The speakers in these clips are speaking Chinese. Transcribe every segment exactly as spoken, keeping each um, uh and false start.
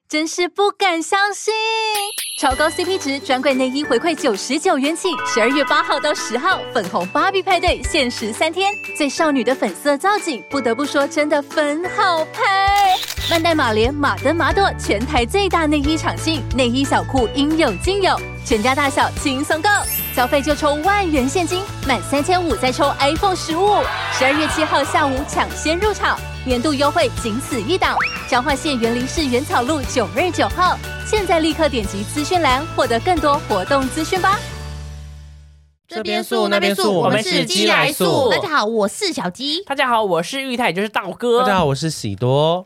真是不敢相信！超高 C P 值专柜内衣回馈九十九元起，十二月八号到十号，粉红芭比派对限时三天，最少女的粉色造景，不得不说真的粉好拍。万代马莲、马登、马朵全台最大内衣场庆，内衣小裤应有尽有，全家大小轻松购，消费就抽万元现金，满三千五再抽 iPhone 十五。十二月七号下午抢先入场，年度优惠仅此一档。彰化县园林市原草路九二九号，现在立刻点击资讯栏获得更多活动资讯吧。 这边素那边素，我们是鸡来素。 大家好，我是小鸡。 大家好，我是玉泰，也就是道哥。 大家好，我是喜多。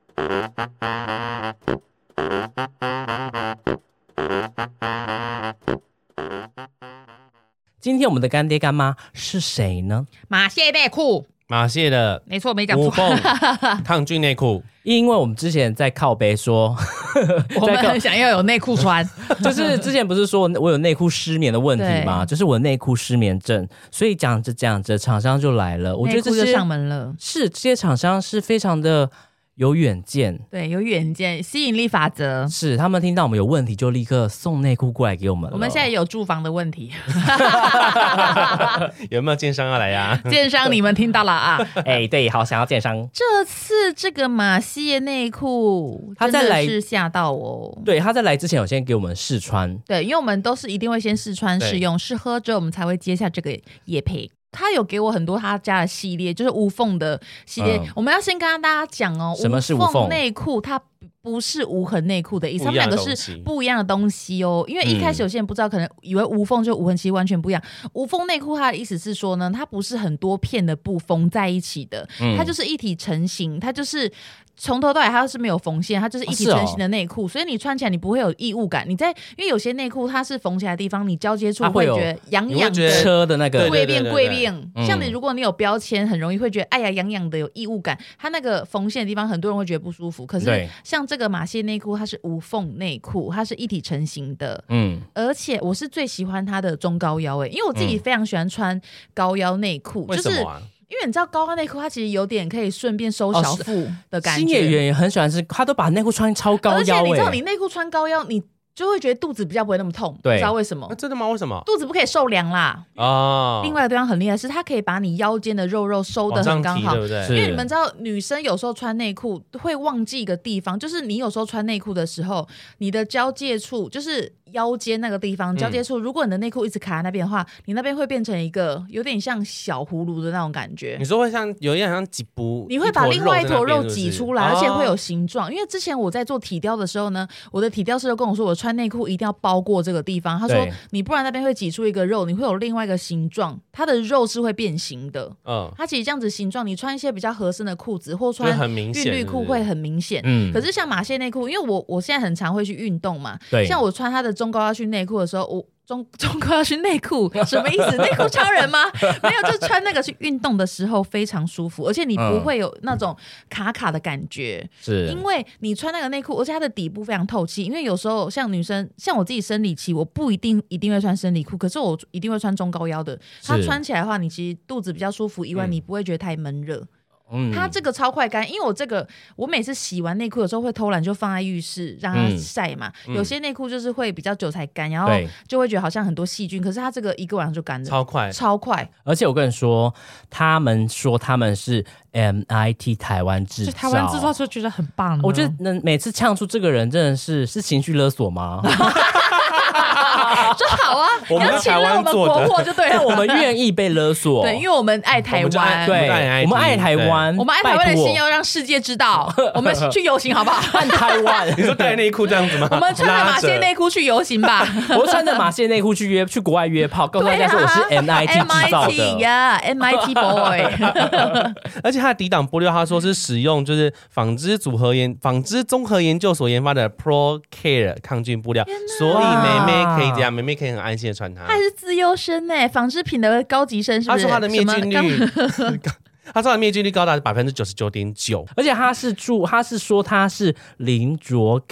今天我们的干爹干妈是谁呢？ 马蟹内裤， 马蟹的， 没错，没讲错。 无缝抗菌内裤， 因为我们之前在靠北说， 我们很想要有内裤穿， 就是之前不是说我有内裤失眠的问题吗？就是我内裤失眠症，所以讲着讲着，厂商就来了。我觉得这些就上门了， 是这些厂商是非常的有远见， 对，有远见，吸引力法则是他们听到我们有问题，就立刻送内裤过来给我们了。 我们现在有住房的问题， 有没有建商要来呀、 啊？建商你们听到了啊？ 哎、欸，对，好想要建商。 这次这个马蟹内裤真的是吓到哦。 对，他在来之前有先给我们试穿， 对，因为我们都是一定会先试穿试用试喝之后，我们才会接下这个业配。他有给我很多他家的系列，就是无缝的系列、嗯、我们要先跟大家讲哦， 什么是无缝内裤？它不是无痕内裤的意思，他们两个是不一样的东西哦。因为一开始有些人不知道，可能以为无缝就无痕，其实完全不一样。无缝内裤它的意思是说呢，它不是很多片的布缝在一起的，嗯、它就是一体成型，它就是从头到尾它是没有缝线，它就是一体成型的内裤、哦哦，所以你穿起来你不会有异物感。你在因为有些内裤它是缝起来的地方，你交接处会觉得痒痒的， 车的那个贵变贵变。像你如果你有标签，很容易会觉得哎呀痒痒的有异物感。它那个缝线的地方，很多人会觉得不舒服。可是像这个马蟹内裤，它是无缝内裤，它是一体成型的。嗯，而且我是最喜欢它的中高腰诶、欸，因为我自己非常喜欢穿高腰内裤、 嗯， 就是。 为什么啊？ 因为你知道高腰内裤它其实有点可以顺便收小腹的感觉， 新演员也很喜欢，是他都把内裤穿超高腰、欸，而且你知道你内裤穿高腰，你就会觉得肚子比较不会那么痛，不知道为什么、 啊？真的吗？为什么？ 肚子不可以受凉啦。哦。另外一个地方很厉害是，它可以把你腰间的肉肉收得很刚好， 对不对？ 因为你们知道，女生有时候穿内裤会忘记一个地方，就是你有时候穿内裤的时候，你的交界处就是腰间那个地方交界处、嗯，如果你的内裤一直卡在那边的话，你那边会变成一个有点像小葫芦的那种感觉。 你说会像有一点像挤不？ 你会把另外一坨肉挤出来，而且会有形状、哦。因为之前我在做体雕的时候呢，我的体雕师都跟我说，我穿内裤一定要包过这个地方。他说你不然那边会挤出一个肉，你会有另外一个形状，它的肉是会变形的。嗯，它其实这样子形状，你穿一些比较合身的裤子或穿韵律裤会很明显。嗯，可是像马蟹内裤，因为我我现在很常会去运动嘛，对，像我穿它的中高腰去内裤的时候，我中中高腰去内裤什么意思？内裤超人吗？没有，就穿那个去运动的时候非常舒服，而且你不会有那种卡卡的感觉，是、嗯、因为你穿那个内裤，而且它的底部非常透气。因为有时候像女生，像我自己生理期，我不一定一定会穿生理裤，可是我一定会穿中高腰的。它穿起来的话，你其实肚子比较舒服以外，你不会觉得太闷热。嗯，它这个超快干，因为我这个我每次洗完内裤有时候会偷懒就放在浴室让它晒嘛、嗯、有些内裤就是会比较久才干，然后就会觉得好像很多细菌，可是它这个一个晚上就干了， 超快超快。 而且我跟你说，他们说他们是 M I T 台湾制造， 台湾制造就觉得很棒。 我觉得能每次呛出这个人真的是是情绪勒索吗？ 就好啊， 我们在台湾做的， 国货就对了。 但我们愿意被勒索， 对，因为我们爱台湾， 对，我们爱台湾， 我们爱台湾的心要让世界知道。我们去游行好不好？ 爱台湾， 你说带内裤这样子吗？ 我们穿着马蟹内裤去游行吧。 我穿着马蟹内裤去约去国外约炮，告诉大家说我是 M I T 制造的呀 ，M I T boy。 而且它的抵挡布料，他说是使用就是纺织组合研纺织综合研究所研发的 Pro Care 抗菌布料，所以妹妹可以这样，妹妹可以很安心的穿它。 它还是自优生哎，纺织品的高级生是不是？ 他说它的灭菌率，他说它的灭菌率高达百分之九十九点九， 而且他是注，他是说它是零着感。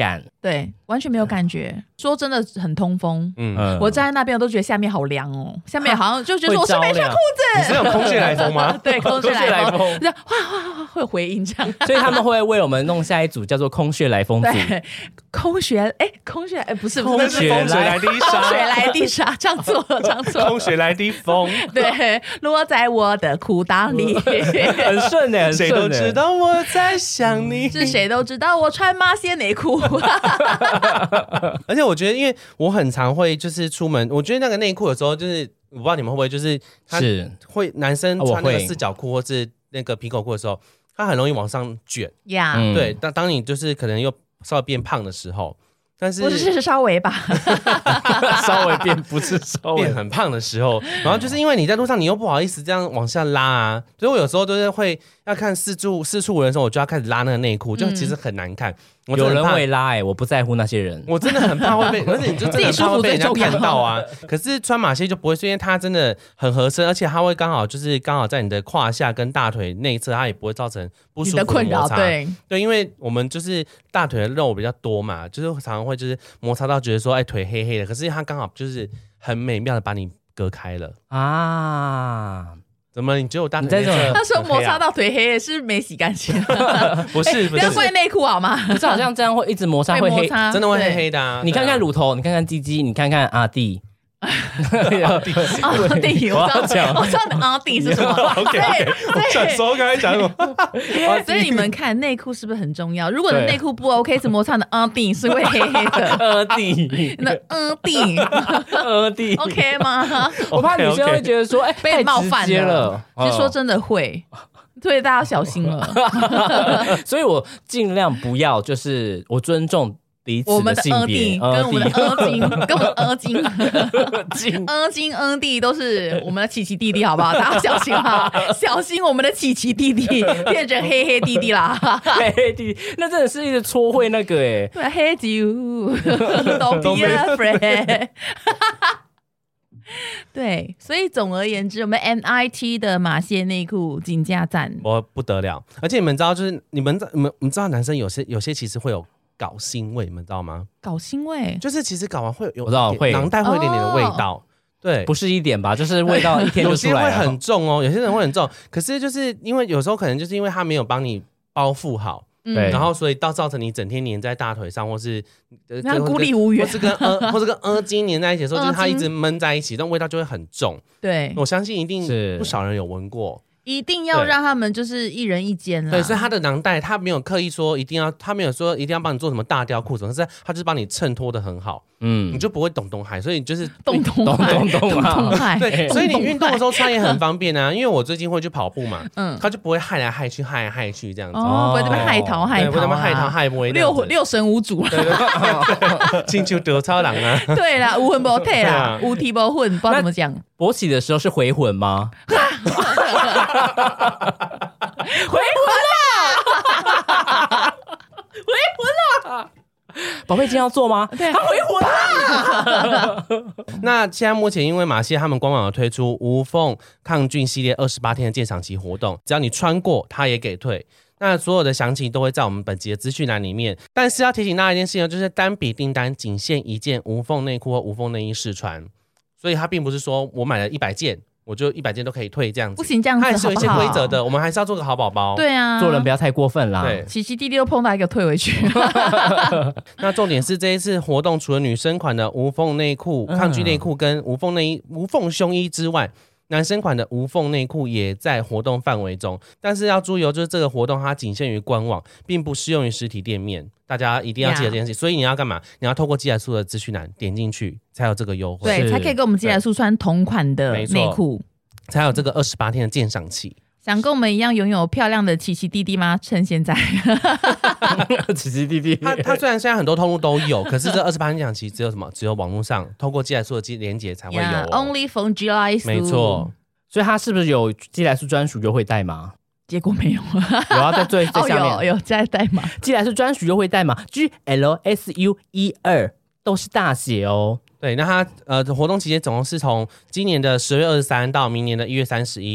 对，完全没有感觉。说真的，很通风。嗯，我站在那边，我都觉得下面好凉哦，下面好像就觉得我是没穿裤子。 你是有空穴来风吗？ 对，空穴来风，这样哗哗哗会有回音这样。 所以他们会为我们弄下一组叫做空穴来风组。 对，空穴哎，空穴哎，不是空穴来地沙， 空穴来地沙，这样错了，这样错了。 空穴来地风， 对，落在我的裤裆里， 很顺哎， 谁都知道我在想你， 是谁都知道我穿马线内裤。 而且我觉得，因为我很常会就是出门，我觉得那个内裤有时候就是我不知道你们会不会，就是他会男生穿那个四角裤或是那个皮口裤的时候，它很容易往上卷呀。Yeah. 对，当当你就是可能又稍微变胖的时候。但是不是稍微吧， 稍微变不是稍微变很胖的时候，然后就是因为你在路上你又不好意思这样往下拉啊，所以我有时候都是会要看四处四处人的时候，我就要开始拉那个内裤，就其实很难看。 嗯、有人会拉哎、欸，我不在乎那些人， 我真的很怕会被，而且你就真的很怕会被人家看到啊。可是穿马靴就不会，因为它真的很合身，而且它会刚好就是刚好在你的胯下跟大腿内侧，它也不会造成不舒服的困扰。对对，因为我们就是大腿的肉比较多嘛，就是常常会就是摩擦到觉得说哎腿黑黑的，可是它刚好就是很美妙的把你隔开了啊。怎么？你觉得我大腿内侧？ 他说摩擦到腿黑是没洗干净， 不是？不要怪内裤好吗？ 不是，好像这样会一直摩擦，会黑， 真的会黑黑的啊！ 你看看乳头，你看看鸡鸡，你看看阿弟。 阿弟，我知道，我知道阿弟是什么。 OK， 我想说刚才讲什么？ 所以你们看内裤是不是很重要？如果你内裤不 OK， 是摩擦的阿弟是会黑黑的。 阿弟， 那阿弟， 阿弟 ，OK 吗？ 我怕女生会觉得说，哎， 被冒犯了。 其实说真的会。所以大家要小心了。 所以我尽量不要，就是我尊重。彼此的性别， 跟我们的阿金，跟我们的阿金，阿金、阿弟都是我们的琪琪弟弟，好不好？大家小心哈，小心我们的琪琪弟弟变成黑黑弟弟啦！ 黑黑弟弟，那真的是一直戳会那个哎、 欸，黑you don't be afraid 对，所以总而言之，我们 M I T 的马蟹内裤金价赞， 我不得了。而且你们知道，就是你们你们你知道，男生有些有些其实会有。搞腥味，你们知道吗？ 搞腥味就是其实搞完会有， 我知道会囊袋会有一点点的味道，哦、对， 不是一点吧，就是味道一天就出来了。 有些会很重哦，有些人会很重，可是就是因为有时候可能就是因为他没有帮你包覆好，嗯、然后所以到造成你整天粘在大腿上，或是那孤立无援， 或是跟呃或是跟额巾粘在一起的时候，就是它一直闷在一起，但味道就会很重。 对， 我相信一定不少人有闻过。 一定要让他们就是一人一间啦。 对，所以他的囊袋他没有刻意说一定要，他没有说一定要帮你做什么大雕裤什么，可是他就是帮你衬托的很好，嗯，你就不会懂懂海，所以你就是懂懂海，懂懂海， 对，所以你运动的时候穿也很方便啊。因为我最近会去跑步嘛，嗯，他就不会害来害去，害来害去这样子， 哦，不会这边害逃害逃， 不会这边害逃害不会六六神无主， 对对对，进球得超人啊， 对啦，无魂不退啦，无体不混，不知道怎么讲。 勃起的时候是回魂吗？ 回魂了，回魂了！ 宝贝，今天要做吗？ 对，他回魂了。 那现在目前因为马蟹他们官网有推出无缝抗菌系列二十八天的鉴赏期活动，只要你穿过，它也给退。那所有的详情都会在我们本集的资讯栏里面。但是要提醒大家一件事情，就是单笔订单仅限一件无缝内裤或无缝内衣试穿，所以它并不是说我买了一百件。我就一百件都可以退这样子， 不行这样子， 它还是有一些规则的，我们还是要做个好宝宝。 对啊， 做人不要太过分啦。 对， 琪琪弟弟都碰到一个退回去。 那重点是这一次活动，除了女生款的无缝内裤、抗拒内裤跟无缝内衣、无缝胸衣之外，男生款的无缝内裤也在活动范围中。但是要注意哦，就是这个活动它仅限于官网，并不适用于实体店面。大家一定要记得这件事， yeah. 所以你要干嘛？你要透过寄来素的资讯栏点进去，才有这个优惠， 对，才可以跟我们寄来素穿同款的内裤。 才有这个二十八天的鉴赏期。 想跟我们一样拥有漂亮的琪琪弟弟吗？趁现在。 琪琪弟弟， 他他虽然现在很多通路都有，可是这二十八天鉴赏期只有什么？只有网络上透过寄来素的连结才会有、哦。 Yeah, only from 寄来素。 没错， 所以他是不是有寄来素专属优惠代码？ 结果没有。 有啊，在最最下面、 哦、有有在代码。 寄来素专属优惠代码 G L S U 一二都是大写哦。对， 那它呃活动期间总共是从今年的十月二十三到明年的一月三十一，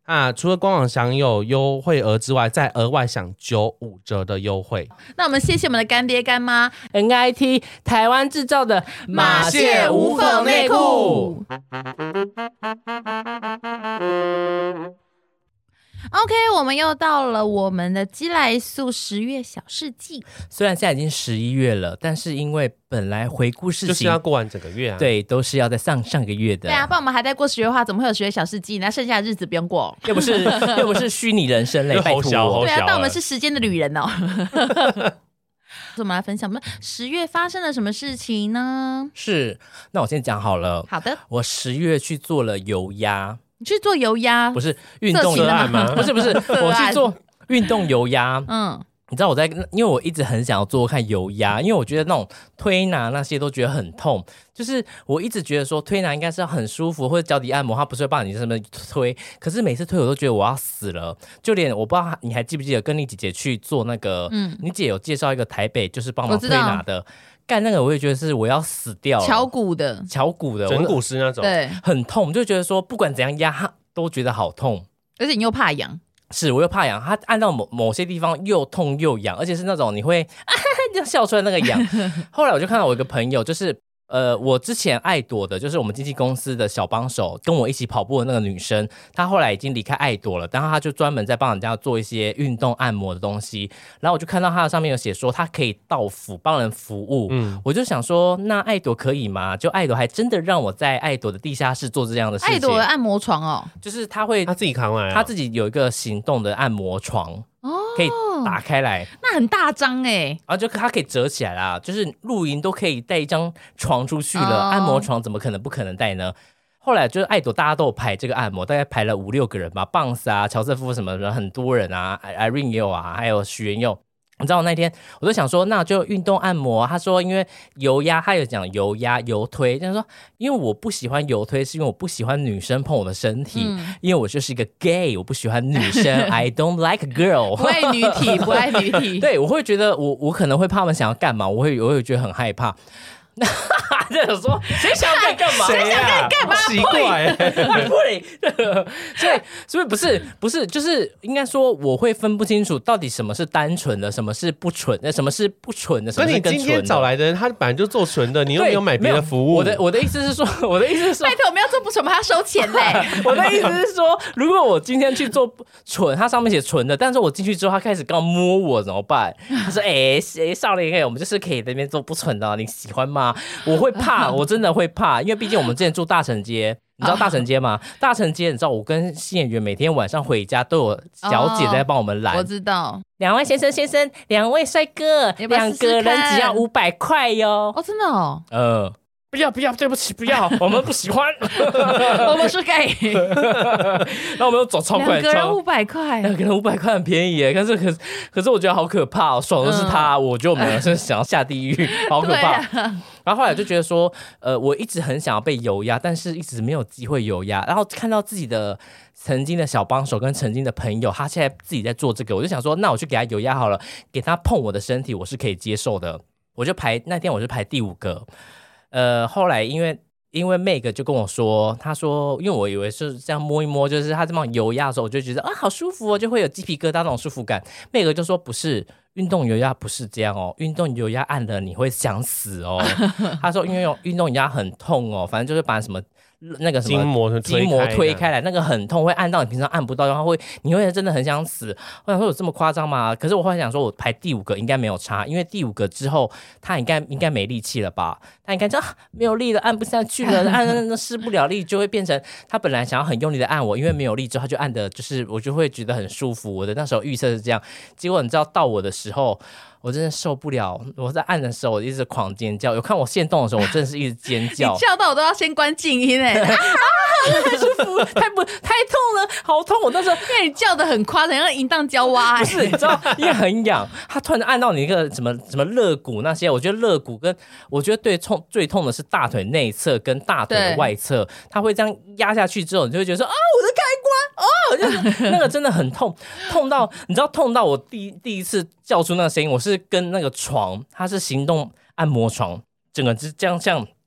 啊，除了官网享有优惠额之外，再额外享九五折的优惠。 那我们谢谢我们的干爹干妈 N I T 台湾制造的马蟹无缝内裤。OK， 我们又到了我们的鸡来素十月小事记。 虽然现在已经十一月了，但是因为本来回顾事情就是要过完整个月啊， 对，都是要在上上个月的。 对啊，不然我们还在过十月的话，怎么会有十月小事记？那剩下的日子不用过， 又不是又不是虚拟人生嘞，拜托。 对啊，但我们是时间的旅人哦。我们来分享我们十月发生了什么事情呢？ 是，那我先讲好了。 好的， 我十月去做了油压。 你去做油压？ 不是运动油压吗？不是不是，我去做运动油压。 嗯， 你知道我在，因为我一直很想要做看油压，因为我觉得那种推拿那些都觉得很痛，就是我一直觉得说推拿应该是要很舒服，或者脚底按摩它不是会帮你这么推，可是每次推我都觉得我要死了。就连我不知道你还记不记得跟你姐姐去做那个，嗯，你姐有介绍一个台北就是帮忙推拿的。干那个我也觉得是我要死掉了， 敲骨的， 敲骨的， 整骨师那种， 对， 很痛，就觉得说不管怎样压都觉得好痛， 而且你又怕痒， 是我又怕痒，它按到某某些地方又痛又痒，而且是那种你会啊这样笑出来那个痒。后来我就看到我一个朋友，就是呃，我之前爱朵的，就是我们经纪公司的小帮手，跟我一起跑步的那个女生，她后来已经离开爱朵了，然后她就专门在帮人家做一些运动按摩的东西。然后我就看到她的上面有写说，她可以到府帮人服务。嗯，我就想说，那爱朵可以吗？就爱朵还真的让我在爱朵的地下室做这样的事情。 爱朵的按摩床哦， 就是她会她自己扛来、啊， 她自己有一个行动的按摩床。哦，可以打开来， 那很大张哎、欸， 然后就它可以折起来啦，就是露营都可以带一张床出去了，哦、按摩床怎么可能不可能带呢？后来就是爱朵大家都有排这个按摩，大概排了五六个人吧，棒斯啊、乔瑟夫什么的很多人啊 ，Irene 也有啊，还有许元佑。你知道我那天我就想说，那就运动按摩。他说，因为油压，他有讲油压、油推，就是说，因为我不喜欢油推，是因为我不喜欢女生碰我的身体，嗯、因为我就是一个 gay， 我不喜欢女生，I don't like a girl， 不爱女体，不爱女体。 对，我会觉得我我可能会怕他们想要干嘛，我会我会觉得很害怕。这种说谁想要干嘛？ 谁想干干嘛？ 奇怪， 会，所以所以不是不是，就是应该说我会分不清楚到底什么是单纯的，什么是不纯的，什么是不纯的，什么是跟纯的。 所以你今天找来的人，他本来就做纯的，你又没有买别的服务。 我的我的意思是说，我的意思是说， 拜托我们要做不纯，我们还要收钱嘞。 我的意思是说，如果我今天去做纯，它上面写纯的，但是我进去之后，他开始刚摸我怎么办？他说：“哎、欸，少年，我们就是可以在那边做不纯的，你喜欢吗？”我会怕，我真的会怕，因为毕竟我们之前住大城街，你知道大城街吗？大城街，你知道我跟新演员每天晚上回家都有小姐在帮我们拦。 哦、我知道， 两位先生先生，两位帅哥，两个人只要五百块哟。 哦，真的哦。 呃。不要不要，对不起，不要，我们不喜欢， 我们是 gay。 然后我们又走超快， 两个人五百块， 两个人五百块很便宜耶。可是可是可是我觉得好可怕哦，爽的是他，嗯、我觉得我们是想要下地狱，好可怕。啊、然后后来就觉得说，呃，我一直很想要被油压，但是一直没有机会油压。然后看到自己的曾经的小帮手跟曾经的朋友，他现在自己在做这个，我就想说，那我去给他油压好了，给他碰我的身体，我是可以接受的。我就排那天我就排第五个。呃，后来因为因为 Meg 就跟我说，他说，因为我以为是这样摸一摸，就是他这么油压的时候，我就觉得啊，好舒服哦，就会有鸡皮疙瘩那种舒服感。Meg 就说不是，运动油压不是这样哦，运动油压按了你会想死哦。他说因为运动油压很痛哦，反正就是把什么。那个什么筋膜筋膜推开来，那个很痛，会按到你平常按不到，然后会你会真的很想死。我想说有这么夸张吗？可是我后来想说，我排第五个应该没有差，因为第五个之后他应该应该没力气了吧？他应该这样、啊、没有力了，按不下去了，按那施不了力，就会变成他本来想要很用力的按我，因为没有力之后他就按的，就是我就会觉得很舒服。我的那时候预测是这样，结果你知道到我的时候。我真的受不了，我在按的时候我一直狂尖叫，有看我现动的时候我真的是一直尖叫， 你叫到我都要先关静音哎、欸，啊太舒服，太不太痛了，好痛！我那时候因为你叫的很夸张，像淫荡娇娃、欸， 不是你知道，因为很痒，他突然按到你一个什么什么肋骨那些，我觉得肋骨跟我觉得对痛最痛的是大腿内侧跟大腿的外侧，他会这样压下去之后，你就会觉得说啊，我的开关哦，就是那个真的很痛，痛到你知道痛到我第第一次叫出那个声音，我是跟那个床，它是行动按摩床，整个是这样像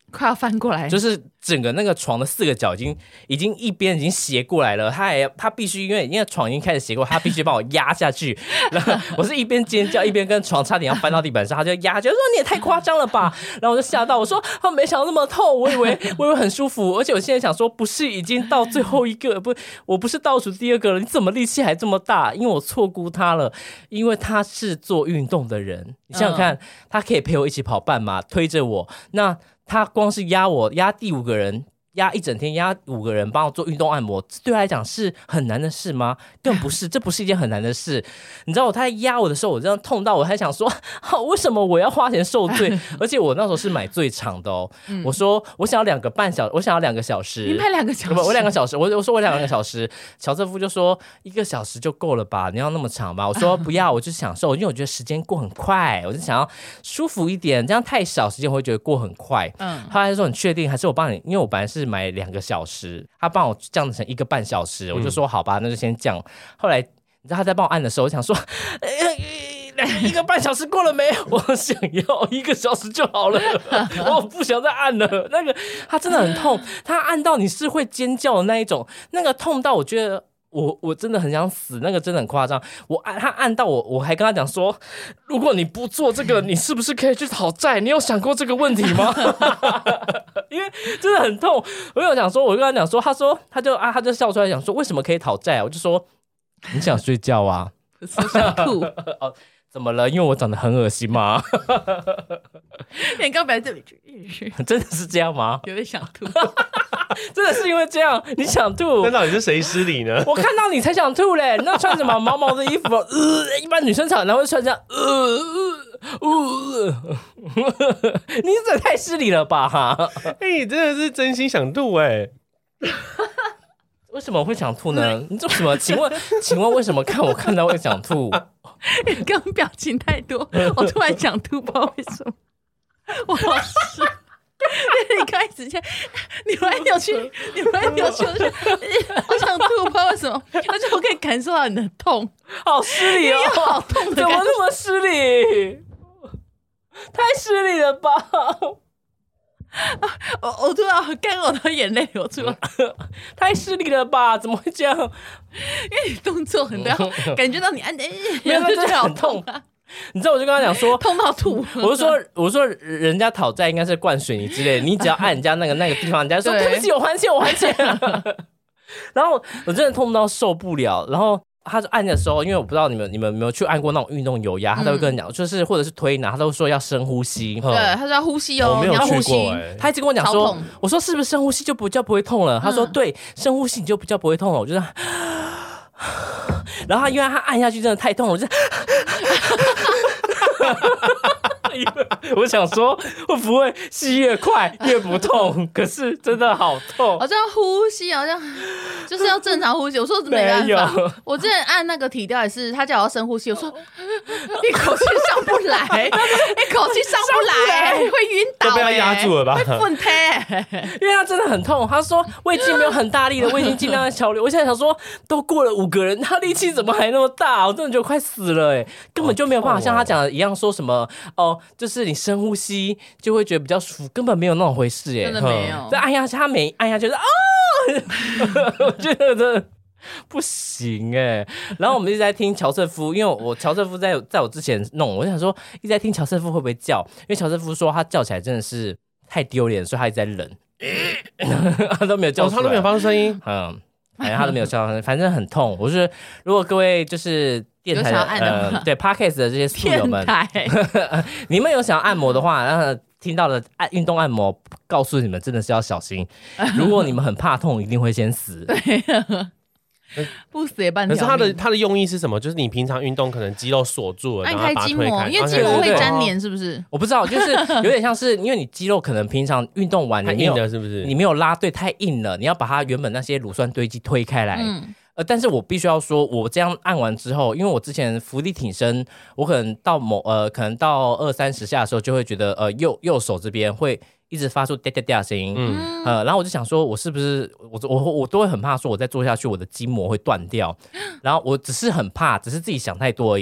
快要翻过来， 就是整个那个床的四个角已经已经一边已经斜过来了，他还他必须因为因为床已经开始斜过来，他必须帮我压下去。然后我是一边尖叫一边跟床差点要翻到地板上，他就压，就说你也太夸张了吧。然后我就吓到，我说他没想到那么痛，我以为我以为很舒服，而且我现在想说不是已经到最后一个，不我不是倒数第二个了，你怎么力气还这么大？因为我错估他了，因为他是做运动的人，你想想看，嗯、他可以陪我一起跑半马，推着我那。他光是压我压第五个人，压一整天，压五个人帮我做运动按摩，对他来讲是很难的事吗？更不是，这不是一件很难的事。你知道，他在压我的时候，我这样痛到我还想说，好，为什么我要花钱受罪？而且我那时候是买最长的哦。嗯、我说我想要两个半小，我想要两个小时。 你买两个小时？ 我两个小时，我我说我两个小时。乔瑟夫就说一个小时就够了吧？你要那么长吗？我说不要，我就享受，因为我觉得时间过很快，我就想要舒服一点，这样太少时间我会觉得过很快。嗯，他还说你确定？还是我帮你？因为我本来是买两个小时，他帮我降成一个半小时，我就说好吧，那就先降。后来你知道他在帮我按的时候，我想说，欸、一个半小时过了没有？我想要一个小时就好了，我不想再按了。那个他真的很痛，他按到你是会尖叫的那一种，那个痛到我觉得。我我真的很想死，那个真的很夸张。我按他按到我，我还跟他讲说，如果你不做这个，你是不是可以去讨债？你有想过这个问题吗？因为真的很痛。我有讲说，我跟他讲说，他说他就啊，他就笑出来讲说，为什么可以讨债啊？我就说你想睡觉啊， 我想吐。 哦，怎么了？因为我长得很恶心吗？ 你刚本来这里真的是这样吗？ 有点想吐。 真的是因为这样，你想吐？ 那到底是谁失礼呢？ 我看到你才想吐嘞！你那穿什么毛毛的衣服？呃，一般女生常常会穿这样，呃呃呃，你这太失礼了吧？哎、 欸，你真的是真心想吐哎、欸！ 为什么会想吐呢？你做什么？请问，请问为什么看我看到会想吐？ 你刚表情太多，我突然想吐，不知道为什么。我好湿。你刚开始先扭来扭去，扭来扭去，我想吐，不知道为什么，而且我可以感受到你的痛， 好失礼哦， 好痛的， 怎么那么失礼？太失礼了吧！ 我我突然干呕的眼泪流出来， 太失礼了吧？怎么会这样？因为你动作很大，感觉到你按的， 没有，真的很痛啊！你知道，我就跟他讲说， 痛到吐。 我就说，我说人家讨债应该是灌水泥之类的，你只要按人家那个那个地方，人家说对不起，我还钱，我还钱。然后我真的痛到受不了。然后他按的时候，因为我不知道你们你们有没有去按过那种运动油压，他都会跟人讲，嗯、就是或者是推拿，他都说要深呼吸。 对，他说要呼吸哦， 我没有去过、 欸。他一直跟我讲说，我说是不是深呼吸就不叫不会痛了？他说对，深呼吸你就比较不会痛了。我就这样。然后他因为他按下去真的太痛了，我就我想说会不会吸越快越不痛？可是真的好痛， 好像呼吸好像就是要正常呼吸。我说没办法，我之前按那个体调也是，他叫我要深呼吸，我说一口气上不来，一口气上不来，会晕倒、欸， 都被他压住了吧？ 会昏贴、欸， 因为他真的很痛。他说我已经没有很大力了，我已经尽量在调理。我现在想说，都过了五个人，他力气怎么还那么大？我真的觉得快死了哎、欸，根本就没有办法像他讲的一样，说什么哦，就是你深呼吸就会觉得比较舒服，根本没有那种回事哎、欸， 真的没有。 这按下去，他每按下去就是啊，我觉得真的不行哎、欸。然后我们一直在听乔瑟夫，因为我乔瑟夫在在我之前弄，我就想说一直在听乔瑟夫会不会叫，因为乔瑟夫说他叫起来真的是太丢脸，所以他一直在忍，他都没有叫出来、 哦，他都没有发出声音， 嗯。反正他都没有笑，反正很痛。我是如果各位就是电台的呃对 Podcast 的这些宿友们，你们有想要按摩的话，然后听到的按运动按摩，告诉你们真的是要小心。如果你们很怕痛，一定会先死。 不死也半条命。 可是它的它的用意是什么？就是你平常运动可能肌肉锁住了， 按然后把它推开， 因为筋膜会粘连，是不是？ 我不知道，就是有点像是因为你肌肉可能平常运动完太硬了，是不是？ 你没有拉对，太硬了，你要把它原本那些乳酸堆积推开来。嗯呃，但是我必须要说，我这样按完之后，因为我之前伏地挺身，我可能到某呃，可能到二三十下的时候，就会觉得呃右右手这边会一直发出哒哒哒的声音，嗯呃，然后我就想说，我是不是我我我都会很怕说，我再做下去，我的筋膜会断掉，然后我只是很怕，只是自己想太多而已。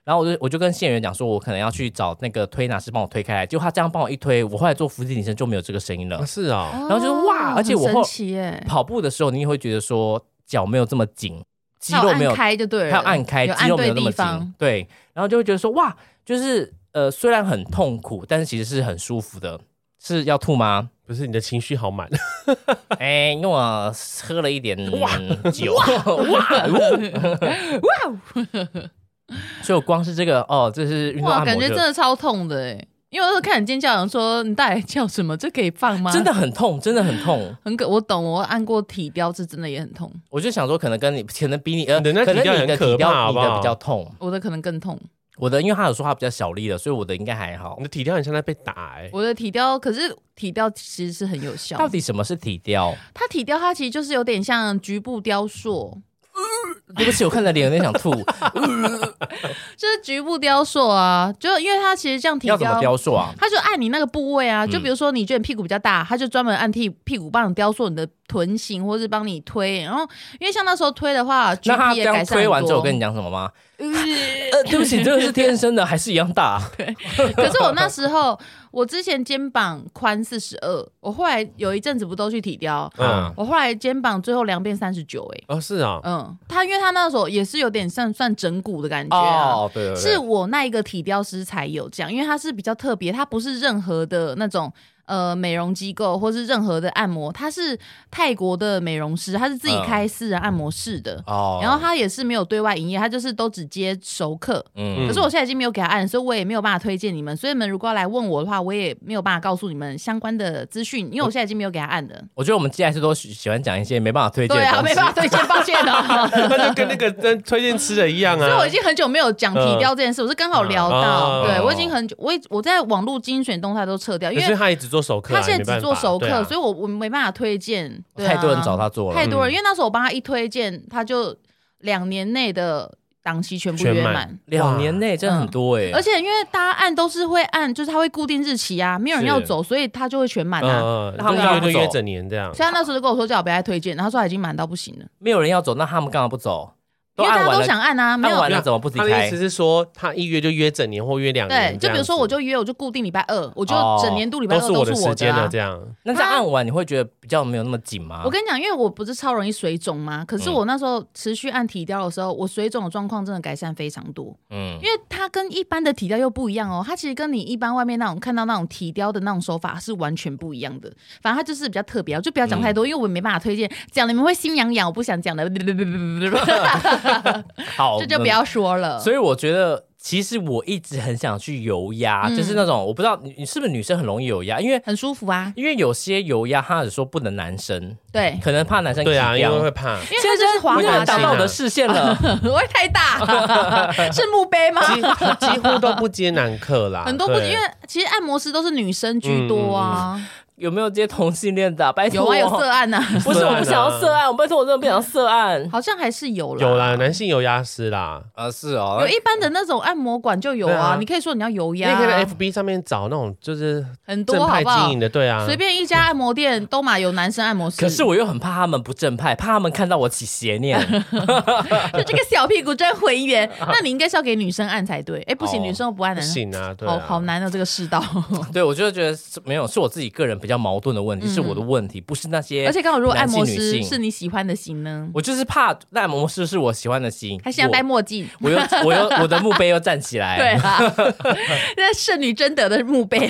然后我就我就跟线员讲说，我可能要去找那个推拿师帮我推开来，结果他这样帮我一推，我后来做伏地挺身就没有这个声音了。 啊是啊、 然后就是哇，而且我后跑步的时候，你也会觉得说脚没有这么紧，肌肉没有按开就对了， 还有按开，肌肉没有那么紧，对，然后就会觉得说哇，就是呃虽然很痛苦，但是其实是很舒服的。是要吐吗？ 不是，你的情绪好满。 哎、欸，因为我喝了一点酒，哇哇，所以我光是这个哦，这是运动按摩， 感觉真的超痛的哎。因为我是看你尖叫，想说你到底叫什么？这可以放吗？ 真的很痛，真的很痛， 很可我懂，我按过体雕是真的也很痛。 我就想说，可能跟你，可能比你呃， 可能你的体雕你的比较痛， 我的可能更痛。 我的因为他有说他比较小力的，所以我的应该还好。 你的体雕很像在被打哎、欸。 我的体雕，可是体雕其实是很有效。 到底什么是体雕？ 它体雕它其实就是有点像局部雕塑。 对不起，我看着脸有点想吐。 就是局部雕塑啊，就因为它其实这样体雕， 要怎么雕塑啊？ 它就按你那个部位啊，就比如说你觉得你屁股比较大，它就专门按屁屁股帮你雕塑你的臀型，或是帮你推。然后因为像那时候推的话， 那他这样推完之后，我跟你讲什么吗？呃，对不起，这个是天生的，还是一样大。 对，可是我那时候，我之前肩膀宽四十二，我后来有一阵子不都去体雕，嗯，我后来肩膀最后量变三十九，哎， 哦是啊， 嗯，他因为他那时候也是有点算算整骨的感觉啊， 哦对对对， 是我那一个体雕师才有这样，因为他是比较特别，他不是任何的那种。呃，美容机构或是任何的按摩，他是泰国的美容师，他是自己开私人按摩室的，哦、然后他也是没有对外营业，他就是都只接熟客。嗯，可是我现在已经没有给他按，所以我也没有办法推荐你们。所以你们如果要来问我的话，我也没有办法告诉你们相关的资讯，因为我现在已经没有给他按的。 我觉得我们接下来是都喜欢讲一些没办法推荐的， 对啊，没办法推荐，抱歉哦。 那就跟那个跟推荐吃的一样啊。 所以我已经很久没有讲体雕这件事，我是刚好聊到，嗯、对、哦、我已经很久，我我在网络精选动态都撤掉，因为他一直做熟客、啊， 他现在只做熟客， 啊、 所以我我没办法推荐、啊。 太多人找他做了， 太多人，因为那时候我帮他一推荐，他就两年内的档期全部约满。 两年内真的很多哎、欸嗯！ 而且因为大家按都是会按，就是他会固定日期啊，没有人要走，所以他就会全满啊。 嗯、他们约就约整年这样。 所以他那时候就跟我说叫我不要再推荐，然后他说他已经满到不行了， 没有人要走，那他们干嘛不走？ 因为大家都想按啊，没有按完了怎么不自己开？ 他的意思是说，他一约就约整年或约两年。 对，就比如说我就约，我就固定礼拜二，我就整年度礼拜二都是我的时间的这样。 那这样按完你会觉得比较没有那么紧吗？ 我跟你讲，因为我不是超容易水肿吗？可是我那时候持续按体雕的时候，我水肿的状况真的改善非常多。嗯，因为它跟一般的体雕又不一样哦，它其实跟你一般外面那种看到那种体雕的那种手法是完全不一样的。反正它就是比较特别，我就不要讲太多，嗯、因为我没办法推荐，讲你们会心痒痒，我不想讲的。 好。 这就不要说了。 所以我觉得，其实我一直很想去油压，嗯、就是那种我不知道你是不是女生很容易油压，因为很舒服啊。 因为有些油压，他只说不能男生， 对， 可能怕男生。 对啊，因为会怕。 因为它就是滑滑的， 挡到我的视线了， 不会太大，是墓碑吗？ 几几乎都不接男客啦， 很多不，因为其实按摩师都是女生居多啊。嗯嗯有没有接同性恋的、啊？拜托， 有啊，有色案啊。 不是，我不想要色案，我拜托，我真的不想色案。 好像还是有啦， 有啦，男性油压师啦， 啊是哦， 有一般的那种按摩馆就有啊。啊你可以说你要油压， 你可以在 F B 上面找那种就是很多正派经营的，对啊， 随便一家按摩店都嘛有男生按摩师。 可是我又很怕他们不正派，怕他们看到我起邪念。 就这个小屁股真浑圆，那你应该是要给女生按才对。哎，不行，哦、女生不按男生， 不行啊，对啊，好好难的这个世道。 对，我就觉得没有，是我自己个人比较矛盾的问题。是我的问题，不是那些。 而且刚好，如果按摩师是你喜欢的型呢？ 我就是怕那按摩师是我喜欢的型。 他现在戴墨镜， 我又我又我的墓碑又站起来。 对啊，那圣女贞德的墓碑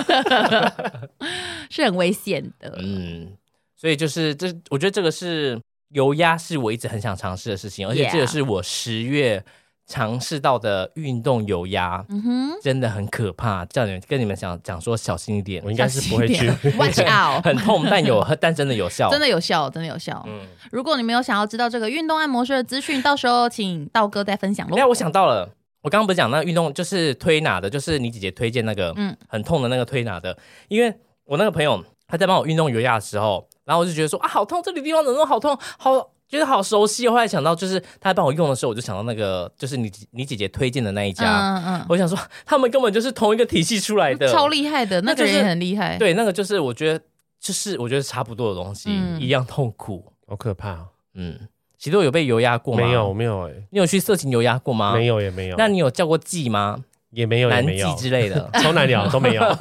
是很危险的。 嗯，所以就是这，我觉得这个是油压，是我一直很想尝试的事情，而且这个是我十月。尝试到的运动油压，嗯哼，真的很可怕。叫你们跟你们讲讲说小心一点， 我应该是不会去。 Watch out， 很痛，但有，但真的有效， 真的有效，真的有效。嗯，如果你们有想要知道这个运动按摩师的资讯，到时候请道哥再分享咯。 哎，我想到了，我刚刚不是讲那个运动就是推拿的，就是你姐姐推荐那个，嗯，很痛的那个推拿的，因为我那个朋友他在帮我运动油压的时候，然后我就觉得说啊，好痛，这里地方怎么那么好痛，好。觉得好熟悉，后来想到就是他在帮我用的时候，我就想到那个就是你你姐姐推荐的那一家，嗯嗯，我想说他们根本就是同一个体系出来的， 超厉害的，那个人很厉害， 对，那个就是我觉得就是我觉得差不多的东西，嗯、一样痛苦， 好可怕、哦， 嗯， 喜多有被油压过吗？ 没有，没有哎、欸。 你有去色情油压过吗？ 没有，也没有。 那你有叫过妓吗？ 也没有，也没有。 男妓之类的， 超难聊都没有。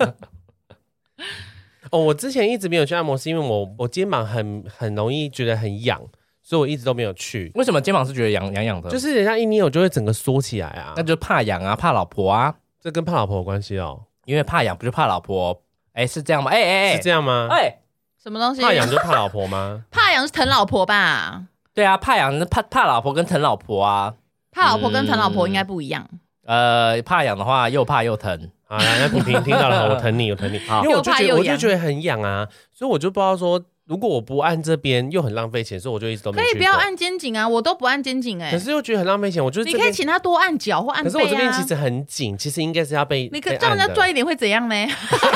哦，我之前一直没有去按摩，是因为我我肩膀很很容易觉得很痒，所以我一直都没有去。 为什么肩膀是觉得痒痒痒的？ 就是人家一捏我就会整个缩起来啊。 那就怕痒啊，怕老婆啊。 这跟怕老婆有关系哦。 因为怕痒不是怕老婆，哎，是这样吗？哎哎哎， 是这样吗？ 哎， 什么东西？ 怕痒就怕老婆吗？ 怕痒是疼老婆吧？ 对啊，怕痒怕怕老婆跟疼老婆啊。 怕老婆跟疼老婆应该不一样。 嗯、呃，怕痒的话又怕又疼。 好啦，那婷婷听到了，我疼你，我疼你。因为我就觉得我就觉得很痒啊，所以我就不知道说，如果我不按这边又很浪费钱，所以我就一直都没去过。 可以不要按肩颈啊，我都不按肩颈哎、欸。 可是又觉得很浪费钱，我就是你可以请他多按脚或按背啊。 可是我这边其实很紧，其实应该是要被你可叫人家拽一点会怎样呢？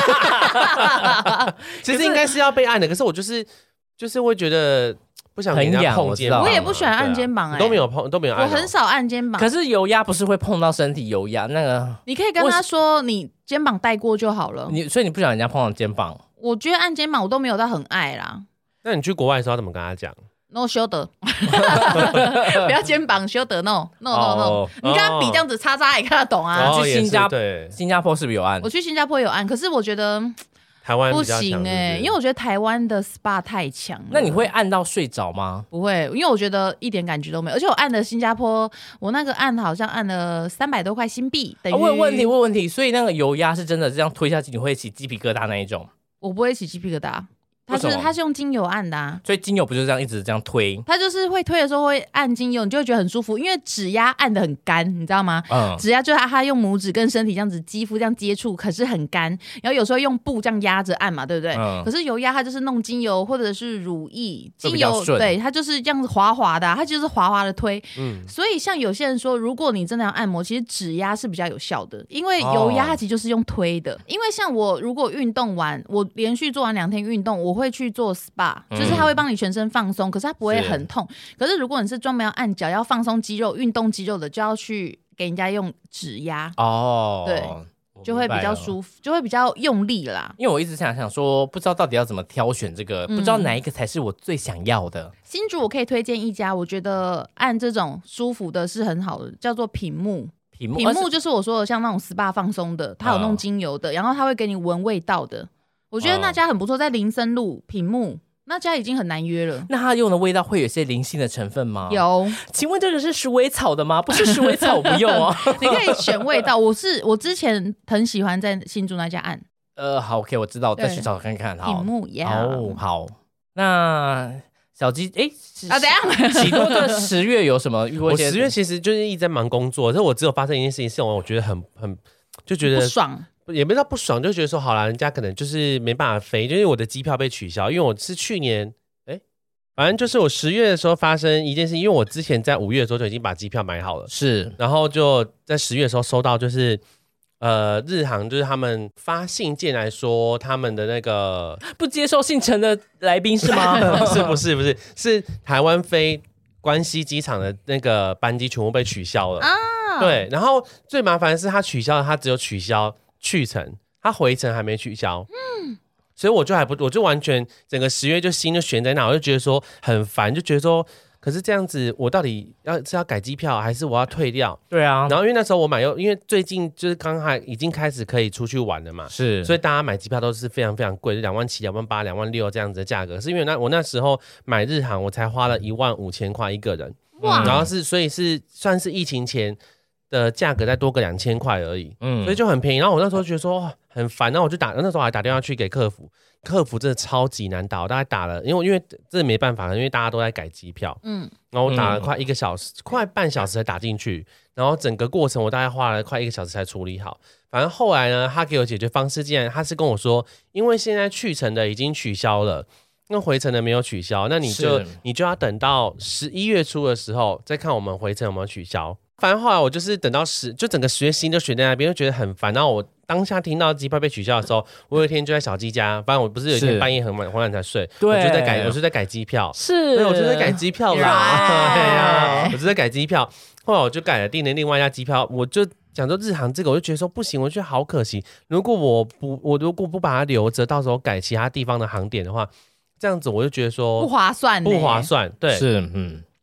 其实应该是要被按的，可是我就是就是会觉得不想给人家碰肩膀。 我也不喜欢按肩膀哎、欸， 都没有碰都没有按、 喔，我很少按肩膀。 可是油压不是会碰到身体油压那个？ 你可以跟他说你肩膀带过就好了。 你所以你不想人家碰到肩膀？ 我觉得按肩膀我都没有到很爱啦。 那你去国外的时候要怎么跟他讲 ？No shoulder， 不要肩膀 shoulder no no no no，、哦、你跟他比这样子叉叉也看得懂啊。 哦、去新加对新加坡是不是有按？ 我去新加坡有按，可是我觉得台湾不行哎、欸，因为我觉得台湾的 S P A 太强了。 那你会按到睡着吗？ 不会，因为我觉得一点感觉都没有，而且我按的新加坡，我那个按好像按了三百多块新币，等于、 啊、问问题问问题，所以那个油压是真的这样推下去，你会起鸡皮疙瘩那一种？ 我不会起鸡皮疙瘩。它是它是用精油按的啊， 所以精油不就是这样一直这样推？ 它就是会推的时候会按精油，你就会觉得很舒服，因为指压按的很干，你知道吗？嗯，指压就是它用拇指跟身体这样子肌肤这样接触，可是很干，然后有时候用布这样压着按嘛，对不对？嗯。可是油压它就是弄精油或者是乳液，精油对它就是这样子滑滑的、啊，它就是滑滑的推。嗯。所以像有些人说，如果你真的要按摩，其实指压是比较有效的，因为油压它其实就是用推的。哦、因为像我如果运动完，我连续做完两天运动，我会去做 S P A。就是它会帮你全身放松，可是它不会很痛。可是如果你是专门要按脚、要放松肌肉、运动肌肉的，就要去给人家用指压哦，对，就会比较舒服，就会比较用力啦。 因为我一直想想说，不知道到底要怎么挑选这个，嗯、不知道哪一个才是我最想要的。 新竹我可以推荐一家，我觉得按这种舒服的是很好的，叫做品木。 品木， 品木就是我说的像那种 S P A 放松的，它有弄精油的，哦、然后它会给你闻味道的。我觉得那家很不错，在林森路品木。那家已经很难约了。 那它用的味道会有些灵性的成分吗？ 有。 请问这个是鼠尾草的吗？不是鼠尾草，我不用哦。 你可以选味道。我是我之前很喜欢在新竹那家按。 呃，好 ，OK， 我知道，再去找看看。好， 品木呀。 哦，好。那小鸡，哎， 啊，怎样？ 喜多这十月有什么遇过一些？ 我十月其实就是一直在忙工作，但我只有发生一件事情，是我觉得很很就觉得不爽。 也没到不爽，就觉得说好啦，人家可能就是没办法飞，就是我的机票被取消，因为我是去年，哎，反正就是我十月的时候发生一件事，因为我之前在五月的时候就已经把机票买好了， 是， 然后就在十月的时候收到，就是呃日航就是他们发信件来说他们的那个不接受信程的来宾是吗？ 是不是不是是台湾飞关西机场的那个班机全部被取消了啊，对，然后最麻烦的是他取消了，他只有取消去程，他回程还没取消，嗯，所以我就还不，我就完全整个十月就心就悬在那，我就觉得说很烦，就觉得说，可是这样子，我到底要是要改机票，还是我要退掉？ 对啊， 然后因为那时候我买又，因为最近就是刚还已经开始可以出去玩了嘛， 是， 所以大家买机票都是非常非常贵，两万七、两万八、两万六这样子的价格，是因为那我那时候买日航，我才花了一万五千块一个人，哇，然后是所以是算是疫情前的价格再多个两千块而已，嗯，所以就很便宜。然后我那时候觉得说很烦，然后我就打，那时候还打电话去给客服，客服真的超级难打，我大概打了，因为因为真的没办法，因为大家都在改机票，嗯，然后我打了快一个小时，嗯、快半小时才打进去，然后整个过程我大概花了快一个小时才处理好。反正后来呢，他给我解决方式，竟然他是跟我说，因为现在去程的已经取消了。那回程的没有取消，那你就你就要等到十一月初的时候再看我们回程有没有取消。反正后来我就是等到十，就整个十月心就悬在那边，就觉得很烦。然后我当下听到机票被取消的时候，我有一天就在小鸡家，反正我不是有一天半夜很晚很晚才睡，我就在改，我就在改机票， 是， 对，我就在改机票啦，对呀，我就在改机票。后来我就改了订了另外一家机票，我就讲说日航这个，我就觉得说不行，我觉得好可惜。如果我不我如果不把它留着，到时候改其他地方的航点的话。这样子我就觉得说不划算， 不划算，对， 是，嗯，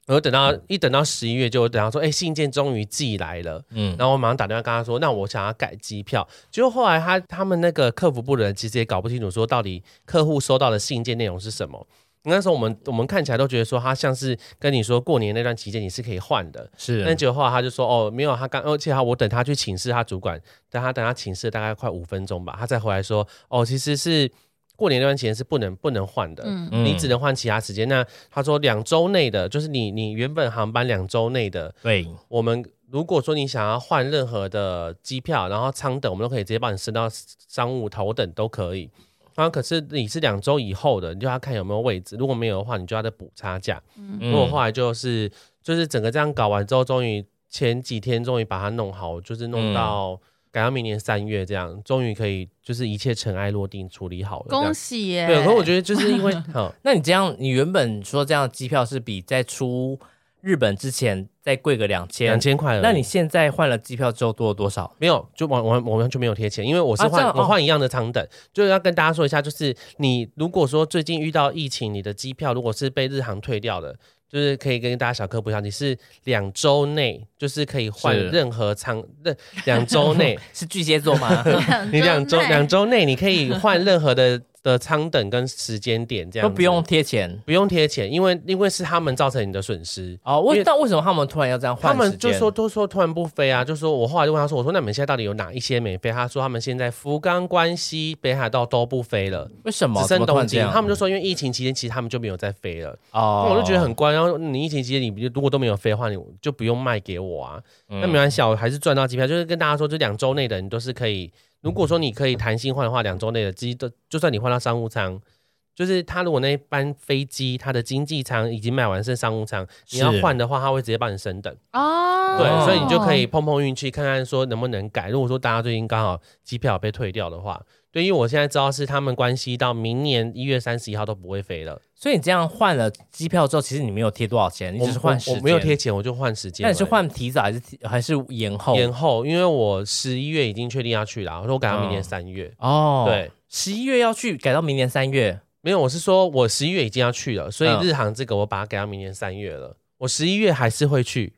我等到一等到十一月，就等到说，哎、欸，信件终于寄来了，嗯，然后我马上打电话跟他说，那我想要改机票。结果后来他他们那个客服部的人其实也搞不清楚，说到底客户收到的信件内容是什么。那时候我们我们看起来都觉得说，他像是跟你说过年那段期间你是可以换的， 是。 但结果后来他就说，哦，没有，他刚，而且他我等他去请示他主管，等他等他请示大概快五分钟吧，他再回来说，哦，其实是。过年那段期间是不能不能换的，嗯、你只能换其他时间。那他说两周内的，就是你你原本航班两周内的， 对， 我们如果说你想要换任何的机票，然后舱等，我们都可以直接帮你升到商务头等都可以。然后可是你是两周以后的，你就要看有没有位置，如果没有的话，你就要再补差价。嗯，如果后来就是就是整个这样搞完之后，终于前几天终于把它弄好，就是弄到。嗯改到明年三月这样，终于可以就是一切尘埃落定处理好了。 恭喜耶！ 对，可是我觉得就是因为， 那你这样，你原本说这样的机票是比在出日本之前再贵个两千两千块， 那你现在换了机票之后多了多少？ 没有，就我我我完全没有贴钱，因为我是换、啊、我换一样的舱等，就是要跟大家说一下，就是你如果说最近遇到疫情，你的机票如果是被日航退掉的。就是可以跟大家小科普一下，你是两周内就是可以换任何舱，两周内是巨蟹座吗？ 你两周两周内你可以换任何的的舱等跟时间点，这样都不用贴钱， 不用贴钱，因为因为是他们造成你的损失哦。为但为什么他们突然要这样换？ 他们就说都说突然不飞啊，就说我后来就问他说，我说那你们现在到底有哪一些没飞？他说他们现在福冈、关西、北海道都不飞了， 为什么？ 只剩东京。他们就说因为疫情期间其实他们就没有再飞了哦。我就觉得很乖，然后你疫情期间你如果都没有飞的话，你就不用卖给我啊。嗯、那没关系，我还是赚到机票，就是跟大家说，就两周内的你都是可以。如果说你可以弹性换的话，两周内的机都，就算你换到商务舱，就是他如果那班飞机它的经济舱已经卖完剩商务舱，你要换的话，他会直接帮你升等哦。对，所以你就可以碰碰运气，看看说能不能改。如果说大家最近刚好机票被退掉的话，对，因为我现在知道是他们关系到明年一月三十一号都不会飞了。 所以你这样换了机票之后，其实你没有贴多少钱，你只是换时间。 我, 我没有贴钱，我就换时间。 那你是换提早还是还是延后？ 延后，因为我十一月已经确定要去了，我说我改到明年三月。 哦， 对， 十一月要去，改到明年三月。 没有，我是说我十一月已经要去了，所以日航这个我把它改到明年三月了。我十一月还是会去。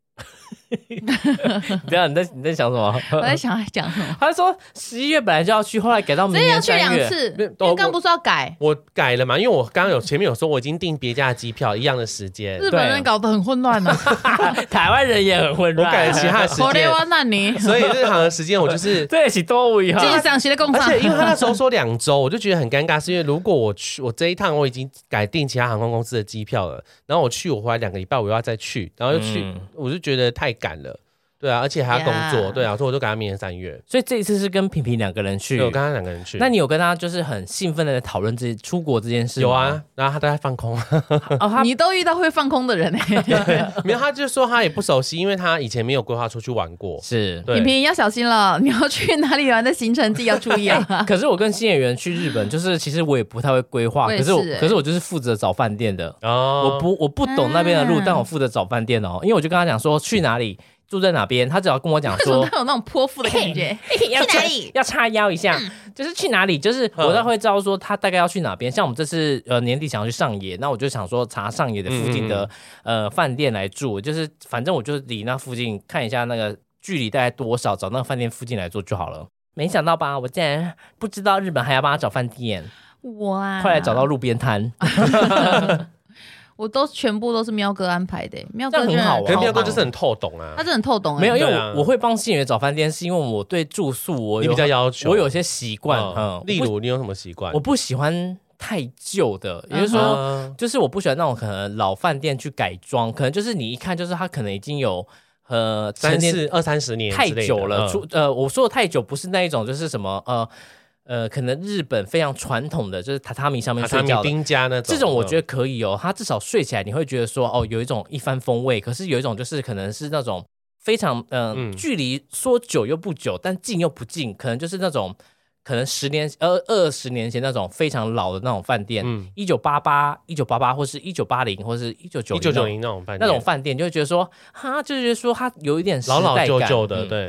对啊，你在你在想什么？ 我在想在讲什么？ 他说十一月本来就要去，后来改到明年三月。 要去两次，因为刚不是要改？ 我改了嘛，因为我刚刚有前面有说我已经订别家的机票，一样的时间。 日本人搞得很混乱呢、 啊，台湾人也很混乱。 我改了其他的时间，所以日航的时间我就是这也是多无以后。 自己上写的工作， 而且因为他那时候说两周，我就觉得很尴尬，是因为如果我去，我这一趟我已经改订其他航空公司的机票了，然后我去，我回来两个礼拜，我又要再去，然后又去，嗯、我就觉得太赶了。对啊，而且还要工作， yeah. 对啊，所以我就改到明年三月。 所以这一次是跟平平两个人去， 对，我跟他两个人去。 那你有跟他就是很兴奋的在讨论这出国这件事吗？ 有啊，然后他都在放空。 哦，你都遇到会放空的人哎、 欸。没有，他就说他也不熟悉，因为他以前没有规划出去玩过。 是， 平平要小心了，你要去哪里玩的行程自己要注意啊。 欸、可是我跟新演员去日本，就是其实我也不太会规划，可是我可是我就是负责找饭店的。哦，我不我不懂那边的路，嗯、但我负责找饭店哦，因为我就跟他讲说去哪里。住在哪边？他只要跟我讲说， 他有那种泼妇的感觉， 要去哪里？要叉腰一下，嗯、就是去哪里？就是我大概会知道说他大概要去哪边。像我们这次呃年底想要去上野，那我就想说查上野的附近的、嗯、呃饭店来住，就是反正我就离那附近看一下那个距离大概多少，找那个饭店附近来住就好了。没想到吧，我竟然不知道日本还要帮他找饭店， 哇！ 后来找到路边摊。 我都全部都是喵哥安排的，喵哥很好玩。 可是喵哥就是很透懂啊， 他真的很透懂、欸。 没有，因为我、啊、我会帮新人找饭店，是因为我对住宿我有比较要求， 我有些习惯。嗯， 嗯例如你有什么习惯？ 我不喜欢太旧的，也就是说，嗯、就是我不喜欢那种可能老饭店去改装，可能就是你一看就是它可能已经有呃三四二三十年太久了。 嗯、 呃，我说的太久不是那一种，就是什么呃。呃，可能日本非常传统的就是榻榻米上面睡觉的丁家那种， 这种我觉得可以哦。它至少睡起来你会觉得说，哦，有一种一番风味。可是有一种就是可能是那种非常、呃、嗯，距离说久又不久，但近又不近，可能就是那种可能十年呃二十年前那种非常老的那种饭店，一九八八、一九八八或是一九八零或是一九九零、一九九零那种饭店， 那种饭店就会觉得说，哈，就觉得说它有一点时代感， 老老旧旧的，嗯、对。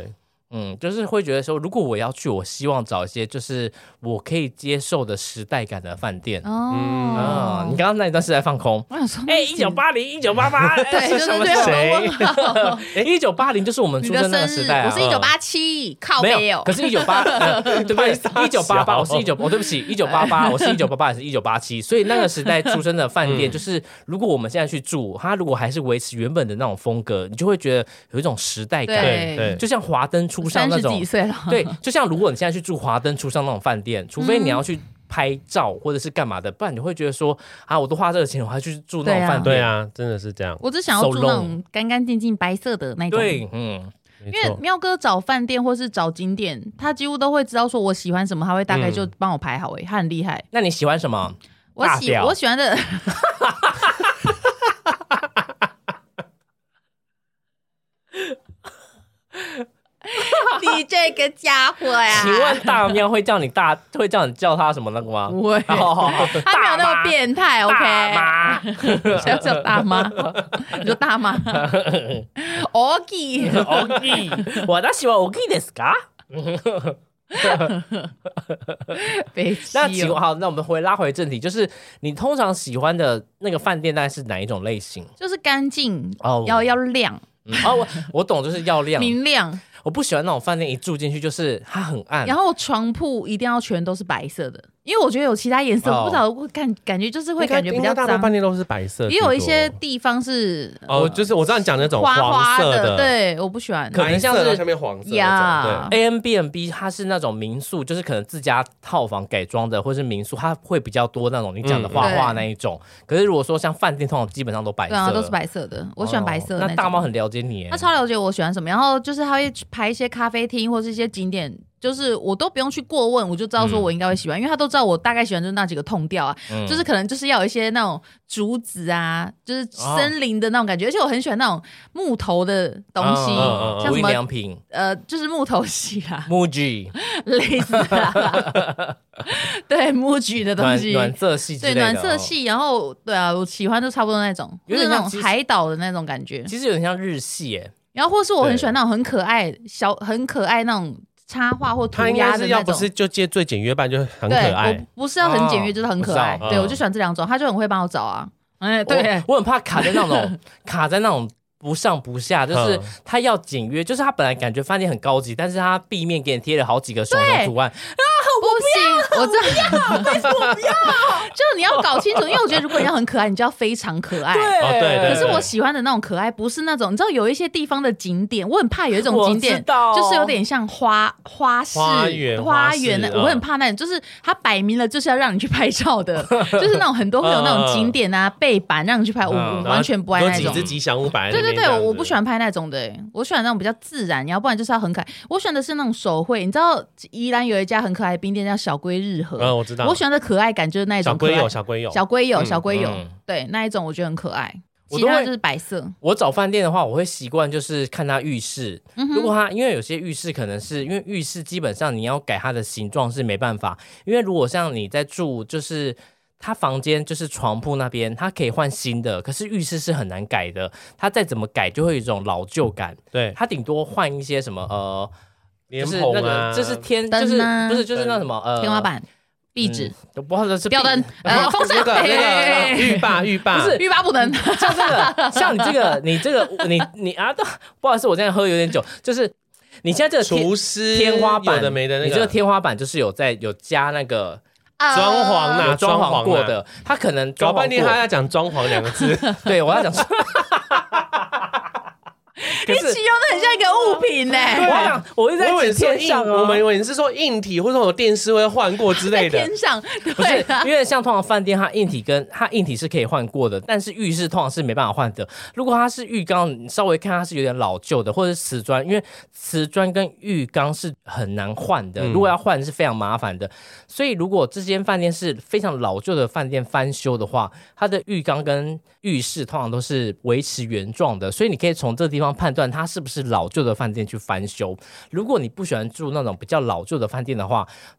嗯，就是会觉得说，如果我要去，我希望找一些就是我可以接受的时代感的饭店。 哦、 嗯，你刚刚那一段是在放空。 我想说， 哎，一九八零，一九八八， 对，就是什么谁？ 哎，一九八零就是我们出生那个时代啊。 我是一九八七，靠背哦。 可是，一九八，对不对？一九八八，我是一九，哦，对不起，一九八八，我是一九八八，也是一九八七，所以那个时代出生的饭店，就是如果我们现在去住，它如果还是维持原本的那种风格，你就会觉得有一种时代感。 对对， 就像华灯初上那种。 三十几岁了。 对，就像如果你现在去住华灯初上那种饭店，除非你要去拍照或者是干嘛的，不然你会觉得说啊，我都花这个钱，我还去住那种饭店。 对啊，真的是这样。 我只想要住那种干干净净白色的那种。 对，嗯。 因为喵哥找饭店或是找景点，他几乎都会知道说我喜欢什么，他会大概就帮我排好。哎、欸，他很厉害。 那你喜欢什么？ 我喜我喜欢的。你这个家伙呀！ 请问大喵会叫你大会叫你叫他什么那个吗？ 不会， 哦、 他没有那么变态。OK， 大妈， 谁要叫大妈？你说大妈 ？Ogi Ogi， 我的喜欢 Ogi ですか？那请好，那我们回拉回正题，就是你通常喜欢的那个饭店大概是哪一种类型？ 就是干净， 哦， 要要亮。 嗯、哦，我我懂，就是要亮明亮。 我不喜欢那种饭店一住进去就是它很暗， 然后床铺一定要全都是白色的，因为我觉得有其他颜色，我、哦、不知道会感感觉就是会感觉比较脏。 大部分饭店都是白色， 也有一些地方是哦，就是我知道你讲那种花花的， 的对，我不喜欢。 可能像是下面黄色呀， 对 ，A M B N B 它是那种民宿，就是可能自家套房改装的，或是民宿，它会比较多那种你讲的花花那一种。嗯、可是如果说像饭店，通常基本上都白色， 对啊，都是白色的。我喜欢白色的、哦。 那大猫很了解你， 他超了解我喜欢什么，然后就是他会排一些咖啡厅或是一些景点。就是我都不用去过问，我就知道说我应该会喜欢，嗯、因为他都知道我大概喜欢就是那几个痛调啊，嗯、就是可能就是要有一些那种竹子啊，就是森林的那种感觉，哦、而且我很喜欢那种木头的东西， 嗯嗯、 像什么良品， 呃，就是木头系啦 ，Muji 类似啦，对 Muji 的东西， 暖色系之类的， 对暖色系，然后对啊，我喜欢就差不多那种，就是那种海岛的那种感觉， 其实有点像日系耶， 然后或是我很喜欢那种很可爱小很可爱那种。插画或涂鸦的那种，他应该是要不是就接最简约版就很可爱， 对，我不是要很简约，哦、就是很可爱。我对、嗯、我就喜欢这两种，他就很会帮我找啊。哎，对， 我, 我很怕卡在那种卡在那种不上不下，就是他要简约，就是他本来感觉饭店很高级，但是他壁面给你贴了好几个手工图案。 不行，我真的要，为什么我不要？就是你要搞清楚，因为我觉得如果你要很可爱，你就要非常可爱。 对， 哦、对, 对, 对。 可是我喜欢的那种可爱，不是那种你知道有一些地方的景点，我很怕有一种景点，就是有点像花花市、 花园、 花园的，我很怕那种，就是它摆明了就是要让你去拍照的，就是那种很多会有那种景点啊、背板让你去拍，我我完全不爱那种。 有几只吉祥物摆在那边。 对对对，我不喜欢拍那种的，我喜欢那种比较自然，要不然就是要很可爱。我喜欢的是那种手绘，你知道宜兰有一家很可爱的冰店叫小龟日和， 嗯，我知道。 我喜欢的可爱感就是那种小龟友，小龟友， 小龟友，小龟友，对那一种我觉得很可爱。其他就是白色。 我找饭店的话，我会习惯就是看它浴室。嗯、如果它因为有些浴室可能是因为浴室基本上你要改它的形状是没办法，因为如果像你在住就是它房间就是床铺那边，它可以换新的，可是浴室是很难改的，它再怎么改就会有一种老旧感。 对， 它顶多换一些什么呃， 就是那个就是天就是不是就是那什么呃天花板。壁纸， 嗯、不知道是吊灯，呃，风扇， 那个那个浴霸，浴霸不是浴霸不能。 像这个，像你这个，你这个，你你啊，不好意思，我现在喝有点酒，就是你现在这个厨师天花板的没的那个， 你这个天花板就是有在有加那个装潢呐， 装潢过的，他可能搞半天他要讲装潢两个字， 对我要讲。 你形容的很像一个物品呢、欸。 对啊，我一直在指天上、哦、 我们以为你是说硬体或者有电视会换过之类的。 在天上， 不是，因为像通常饭店，它硬体跟它硬体是可以换过的，但是浴室通常是没办法换的。如果它是浴缸，你稍微看它是有点老旧的，或者是瓷砖，因为瓷砖跟浴缸是很难换的，如果要换是非常麻烦的。所以如果这间饭店是非常老旧的饭店翻修的话，它的浴缸跟浴室通常都是维持原状的，所以你可以从这个地方判断它是不是老旧的饭店去翻修。如果你不喜欢住那种比较老旧的饭店的话，那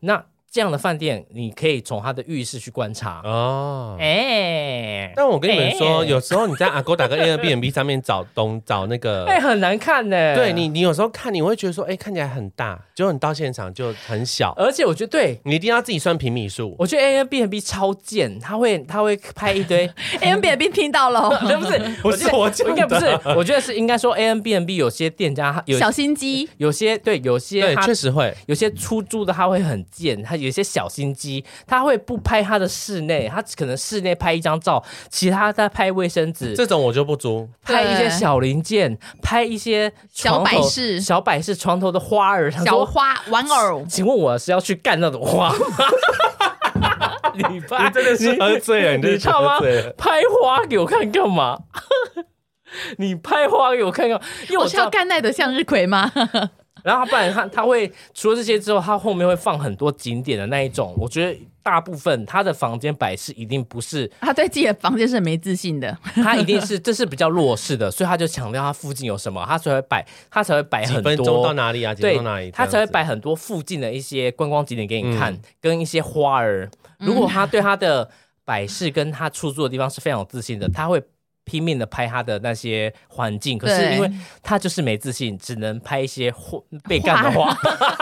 这样的饭店，你可以从它的浴室去观察哦。 哎、欸， 但我跟你们说， 欸、 有时候你在 Agoda 跟 Airbnb 上面找东找那个， 哎、欸，很难看呢。 对你，你有时候看你会觉得说，哎、欸，看起来很大，结果你到现场就很小。 而且我觉得，对你一定要自己算平米数。 我觉得 Airbnb 超贱，他会他会拍一堆 Airbnb 听到了， 不是不是我讲的， 应该不是，我觉得是应该说 Airbnb 有些店家有小心机， 有些对有些对确实会， 有些出租的他会很贱，他有些小心机，他会不拍他的室内，他可能室内拍一张照，其他在拍卫生纸， 这种我就不租。 拍一些小零件，拍一些小摆饰， 小摆饰床头的花儿， 小花玩偶。 请问我是要去干那种花吗？你拍你真的是喝醉了，你真的是喝醉了。 拍花给我看干嘛？你拍花给我看干嘛？因为我是要干奈的向日葵吗？ 然后他不然他他会除了这些之后，他后面会放很多景点的那一种。我觉得大部分他的房间摆饰一定不是他对自己的房间是没自信的， 他一定是这是比较弱势的，所以他就强调他附近有什么，他才会摆他才会摆很多几分钟到哪里啊？几分钟到哪里？ 他才会摆很多附近的一些观光景点给你看， 嗯、 跟一些花儿。如果他对他的摆饰跟他出租的地方是非常有自信的，他会拼命的拍他的那些环境，可是因为他就是没自信，只能拍一些被干的花。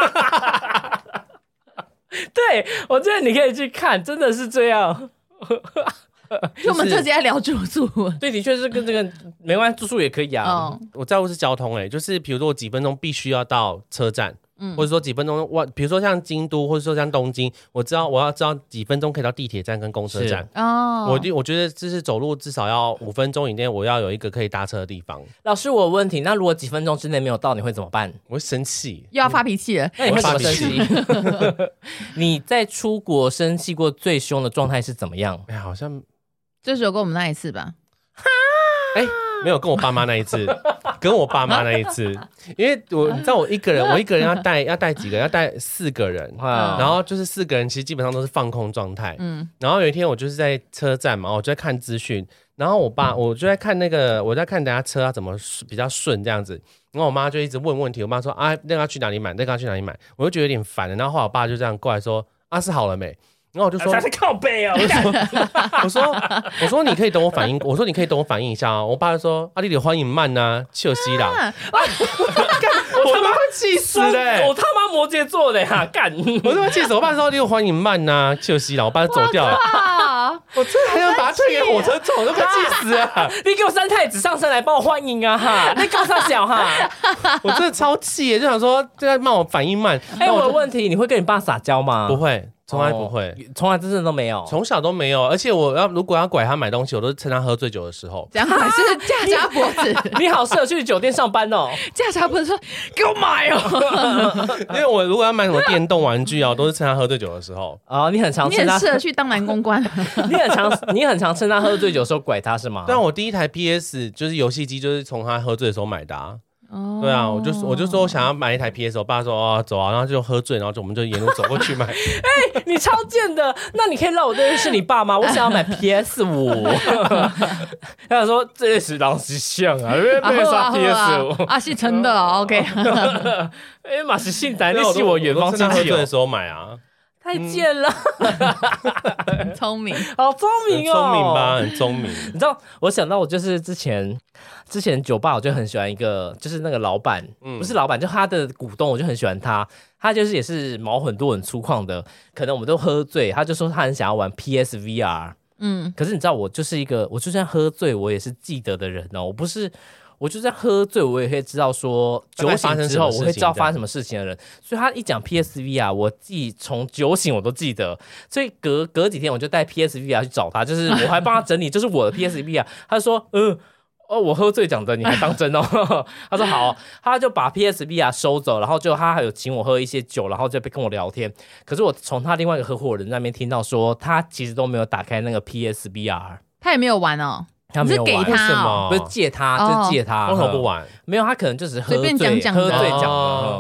对，我觉得你可以去看，真的是这样。 就我们这集在聊住宿， 对，的确是跟这个没关系，住宿也可以啊。 嗯、 我在乎是交通、欸，哎，就是比如说我几分钟必须要到车站。嗯、或者说几分钟，我比如说像京都，或者说像东京，我知道我要知道几分钟可以到地铁站跟公车站。哦，我我觉得这是走路至少要五分钟以内，我要有一个可以搭车的地方。 老师，我有问题，那如果几分钟之内没有到，你会怎么办？ 我会生气， 又要发脾气了。 那、嗯、你会怎么生气？你在出国生气过最凶的状态是怎么样？ 哎，好像就是有跟我们那一次吧。 哎。没有跟我爸妈那一次，跟我爸妈那一次，因为我你知道我一个人，我一个人要带要带几个，要带四个人，嗯、然后就是四个人其实基本上都是放空状态。嗯，然后有一天我就是在车站嘛，我就在看资讯，然后我爸我就在看那个我在看等下车要怎么比较顺这样子，然后我妈就一直问问题，我妈说啊那个要去哪里买，那个要去哪里买，我就觉得有点烦了，然后后来我爸就这样过来说啊是好了没？然后我就说， 他是靠背哦。 我说，我说你可以等我反应，我说你可以等我反应一下啊。我爸就说，啊，你得欢迎慢呐，气死啦！我他妈会气死嘞！ 我他妈摩羯座的呀，干！ 我他妈气死！我爸说你有欢迎慢呐，气死啦！我爸就走掉了。我真的很想把他推给火车走，我都快气死了！ 你给我三太子上山来帮我欢迎啊哈！你给我上小哈！ 我真的超气耶，就想说这在骂我反应慢。 哎，我有问题，你会跟你爸撒娇吗？ 不会。从来不会， 从、哦、来真正都没有， 从小都没有。而且我要如果要拐他买东西，我都是趁他喝醉酒的时候。 这样还是架家脖子？ 你好适合去酒店上班哦。 架家脖子说给我买哦。 因为我如果要买什么电动玩具啊，我都是趁他喝醉酒的时候。 哦，你很常趁他， 你很适合去当男公关。 你很常，你很常趁他喝醉酒的时候拐他是吗？ 但我第一台 P S 就是游戏机，就是从他喝醉的时候买的啊。哦，对啊，我就我就说我想要买一台 P S， 我爸说哦走啊，然后就喝醉，然后就我们就沿路走过去买。 哎欸，你超贱的，那你可以让我认识你爸吗？我想要买 P S 五。他想说这是狼是像啊，因为没有啥 P S 五啊，是真的哦 ，OK。 哎，马是信仔，你是我远方亲戚喝醉的时候买啊。 太贱了， 很聪明， 好聪明哦， 聪明吧，很聪明。 你知道，我想到我就是之前之前酒吧，我就很喜欢一个，就是那个老板，嗯、不是老板，就他的股东，我就很喜欢他。他就是也是毛很多很粗犷的，可能我们都喝醉，他就说他很想要玩 P S V R。嗯，可是你知道，我就是一个，我就算喝醉，我也是记得的人哦，我不是。我就算喝醉，我也可以知道说酒醒之后我会知道发生什么事情的人，所以他一讲 P S V R， 我记从酒醒我都记得，所以隔隔几天我就带 P S V R 去找他，就是我还帮他整理，就是我的 P S V R， 他就说，嗯。哦，我喝醉讲的，你还当真哦？他说好，他就把 P S V R 收走，然后就他还有请我喝一些酒，然后就跟我聊天。可是我从他另外一个合伙人那边听到说，他其实都没有打开那个 P S V R， 他也没有玩哦。 他没有玩， 是给他哦，不是借他，就是借他。 为什么不玩？ 没有，他可能就只是喝醉， 讲讲喝醉讲的。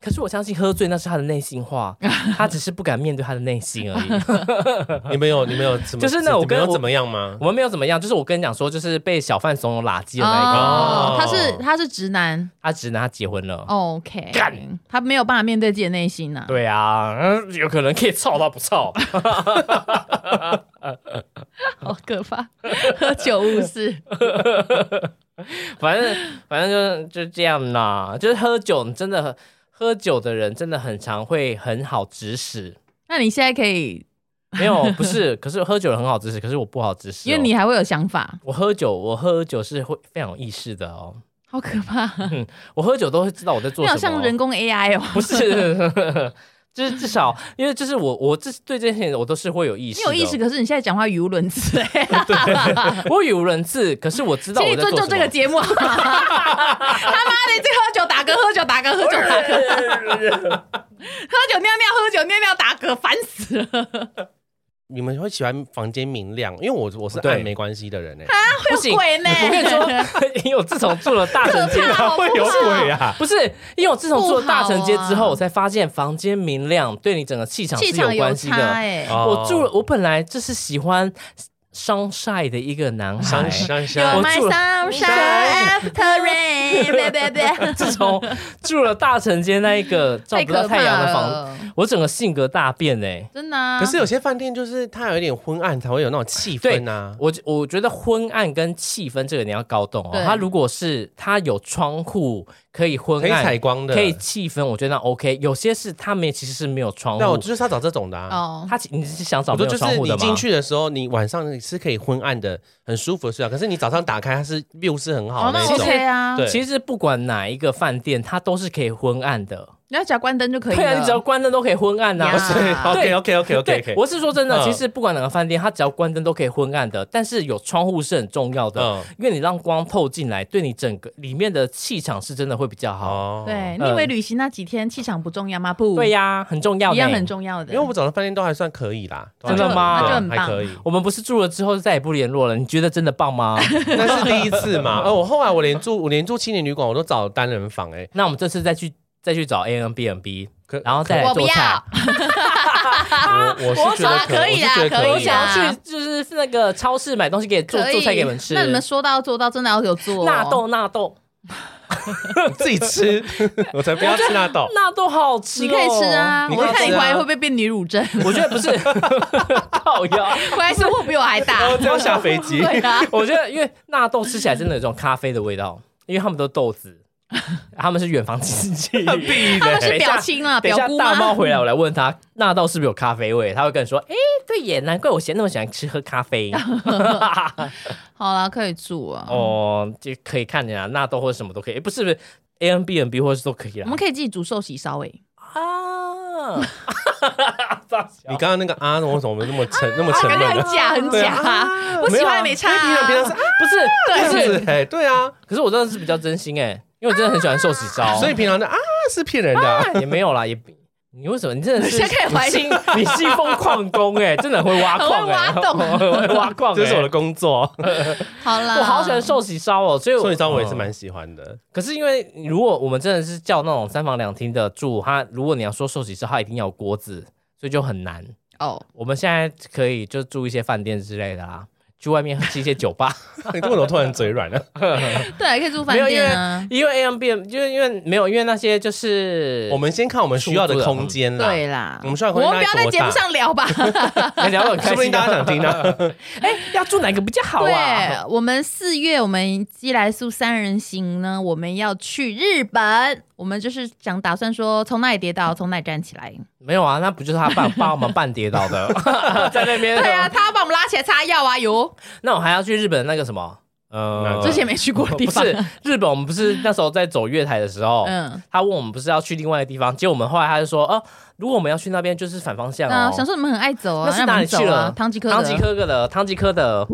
可是我相信喝醉那是他的内心话，他只是不敢面对他的内心而已。 你们有你们有怎么？ 就是呢，我跟我怎么样吗？ 我们没有怎么样，就是我跟你讲说，就是被小贩怂恿拉鸡的那一个。 哦，他是他是直男， 他直男，他结婚了。 OK， 干他没有办法面对自己的内心呐。 对啊，有可能可以操到不操。 好可怕，喝酒误事。 反正反正就就这样啦，就是喝酒，真的喝酒的人真的很常会很好指使。 那你现在可以没有不是，可是喝酒很好指使，可是我不好指使、哦， 因为你还会有想法。 我喝酒，我喝酒是会非常有意识的哦。 好可怕、 嗯！我喝酒都会知道我在做什么， 你好像人工 A I 哦。 不是。就是至少，因为就是我，我这对这些我都是会有意识的。 你有意识，可是你现在讲话语无伦次哎。 我语无伦次，可是我知道我在做什么。请你尊重这个节目。他妈的，这喝酒打嗝，喝酒打嗝，喝酒打嗝，喝酒尿尿，喝酒尿尿打嗝，烦死了。 你们会喜欢房间明亮，因为我我是暗没关系的人哎、欸。 啊，会有鬼呢！ 我跟你说，因为我自从住了大成街， 会有鬼啊！ 不是，因为我自从住了大成街之后，我才发现房间明亮对你整个气场是有关系的。 欸、 我住了，我本来就是喜欢sunshine的一个男孩， 我住了 sunshine after rain， 自从住了大成街那一个照不到太阳的房，我整个性格大变哎、欸， 真的、啊。 可是有些饭店就是它有一点昏暗，才会有那种气氛啊。 我我觉得昏暗跟气氛这个你要搞懂哦。它如果是它有窗户可以昏暗， 可以采光的， 可以气氛，我觉得那 OK。有些是他们其实是没有窗户， 那我就是要找这种的啊。 哦， 他你是想找没有窗户的吗？ 就是你进去的时候，你晚上是可以昏暗的，很舒服的睡觉。可是你早上打开，它是 view 是很好的那种。 哦、那 OK 啊。 对， 其实不管哪一个饭店，它都是可以昏暗的。 你要只要关灯就可以了。 对啊，你只要关灯都可以昏暗啊。 对 ，OK OK OK OK OK。 我是说真的，嗯、其实不管哪个饭店，它只要关灯都可以昏暗的。但是有窗户是很重要的，嗯、因为你让光透进来，对你整个里面的气场是真的会比较好。哦、 对，你以为旅行那几天气场不重要吗？不， 对呀、啊，很重要的， 一样很重要的。 因为我们找的饭店都还算可以啦。 真的吗？ 那就很棒， 还可以。 我们不是住了之后再也不联络了？你觉得真的棒吗？ 那是第一次嘛。呃，我后来我连住我连住青年旅馆，我都找单人房哎、欸。 那我们这次再去。再去找 Airbnb， 然后再来做菜。 我我是觉得可以啦，可以。 我想要去就是那个超市买东西给做做菜给你们吃。 那你们说到做到，真的要有做、哦。 纳豆，纳豆， 自己吃，我才不要吃纳豆。 纳豆好吃、哦， 你可以吃啊。 你我看你回来会不会变女乳症？ 我觉得不是，靠腰， 回来生活比我还大。 我要下飞机。 对啊， 我觉得因为纳豆吃起来真的有种咖啡的味道，因为他们都豆子。他们是远房亲戚，他们是表亲啊，表姑吗？ 大猫回来，我来问他纳豆是不是有咖啡味，他会跟你说：“哎、欸，对耶，难怪我嫌那么喜欢吃喝咖啡。” 好啦，可以住啊。 哦，就可以看见啊，纳豆或者什么都可以，欸、不是不是 Airbnb 或者是都可以啦。 我们可以自己煮寿喜烧诶。 啊！ 你刚刚那个啊，为什么那么沉、啊、那么沉闷？ 很假，很假。啊、不喜欢也没差、啊。 平常平常是、啊、 不是？ 对， 是哎，对啊。 可是我真的是比较真心哎、欸，因为我真的很喜欢寿喜烧， 所以平常的啊是骗人的、啊啊，也没有啦，也。你为什么？你真的是现在可以怀疑你信奉矿工哎、欸，真的很会挖矿哎、欸， 挖洞， 会挖矿、欸， 这是我的工作。 好啦， 我好喜欢寿喜烧哦，所以寿喜烧我也是蛮喜欢的。 可是因为如果我们真的是叫那种三房两厅的住，它如果你要说寿喜烧，它一定要有锅子，所以就很难哦。 我们现在可以就住一些饭店之类的啦。去外面吃一些酒吧， 你为什么突然嘴软了？ 对，可以住饭店啊。 因为 Airbnb， 因为因为没有，因为那些就是我们先看我们需要的空间啦。 对啦， 我们需要的空间。 我们不要在节目上聊吧， 聊得很开心， 说不定大家想听呢。 哎，要住哪个比较好啊？ 对，我们四月我们基来素三人行呢，我们要去日本。我们就是想打算说，从哪里跌倒，从哪里站起来。 没有啊，那不就是他帮帮我们半跌倒的，在那边。 对啊，他要把我们拉起来擦药啊，有。 那我还要去日本那个什么，呃， 之前没去过的地方。 不是日本，我们不是那时候在走月台的时候，嗯，他问我们不是要去另外一个地方，结果我们后来他就说，哦，如果我们要去那边，就是反方向哦。 啊，想说你们很爱走啊， 那是哪里去了？ 汤吉科德， 汤吉科德的，汤吉科德。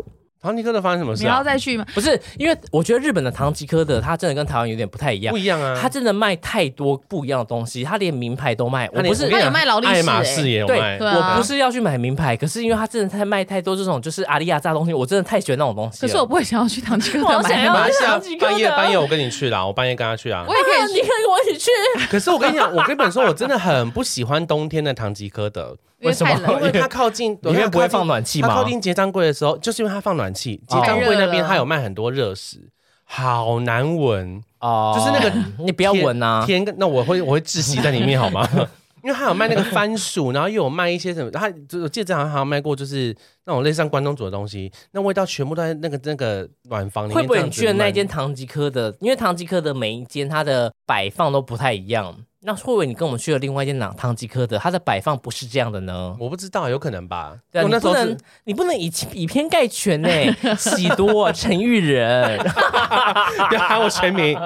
唐吉诃德发生什么事、啊？ 你要再去吗？ 不是，因为我觉得日本的唐吉诃德，它真的跟台湾有点不太一样， 不一样啊。 它真的卖太多不一样的东西，它连名牌都卖。我不是， 它有卖劳力士、欸， 爱马仕也有卖。 对， 啊、 我不是要去买名牌，可是因为它真的太卖太多这种就是阿里亚扎东西，我真的太喜欢那种东西了。 可是我不会想要去唐吉诃德买， 买唐吉诃德。 半夜半夜我跟你去啦，我半夜跟他去啊。 我也可以去， 你可以跟我一起去。 可是我跟你讲，我根本说我真的很不喜欢冬天的唐吉诃德。 为什么？ 因为它靠近里面不会放暖气吗？ 它靠近结账柜的时候，就是因为它放暖气，结账柜那边它有卖很多热食，好难闻哦。就是那个你不要闻啊， 天，那我会我会窒息在里面好吗？因为它有卖那个番薯，然后又有卖一些什么，它我记得好像还有卖过就是那种类似像关东煮的东西，那味道全部都在那个那个暖房里面。 会不会你去的那间唐吉诃德？因为唐吉诃德每一间它的摆放都不太一样。那会不会你跟我们去了另外一间唐吉诃德，它的摆放不是这样的呢？ 我不知道，有可能吧。 对、啊，你不能你不能以以偏概全呢、欸。喜多陈玉仁， 不要喊我全名。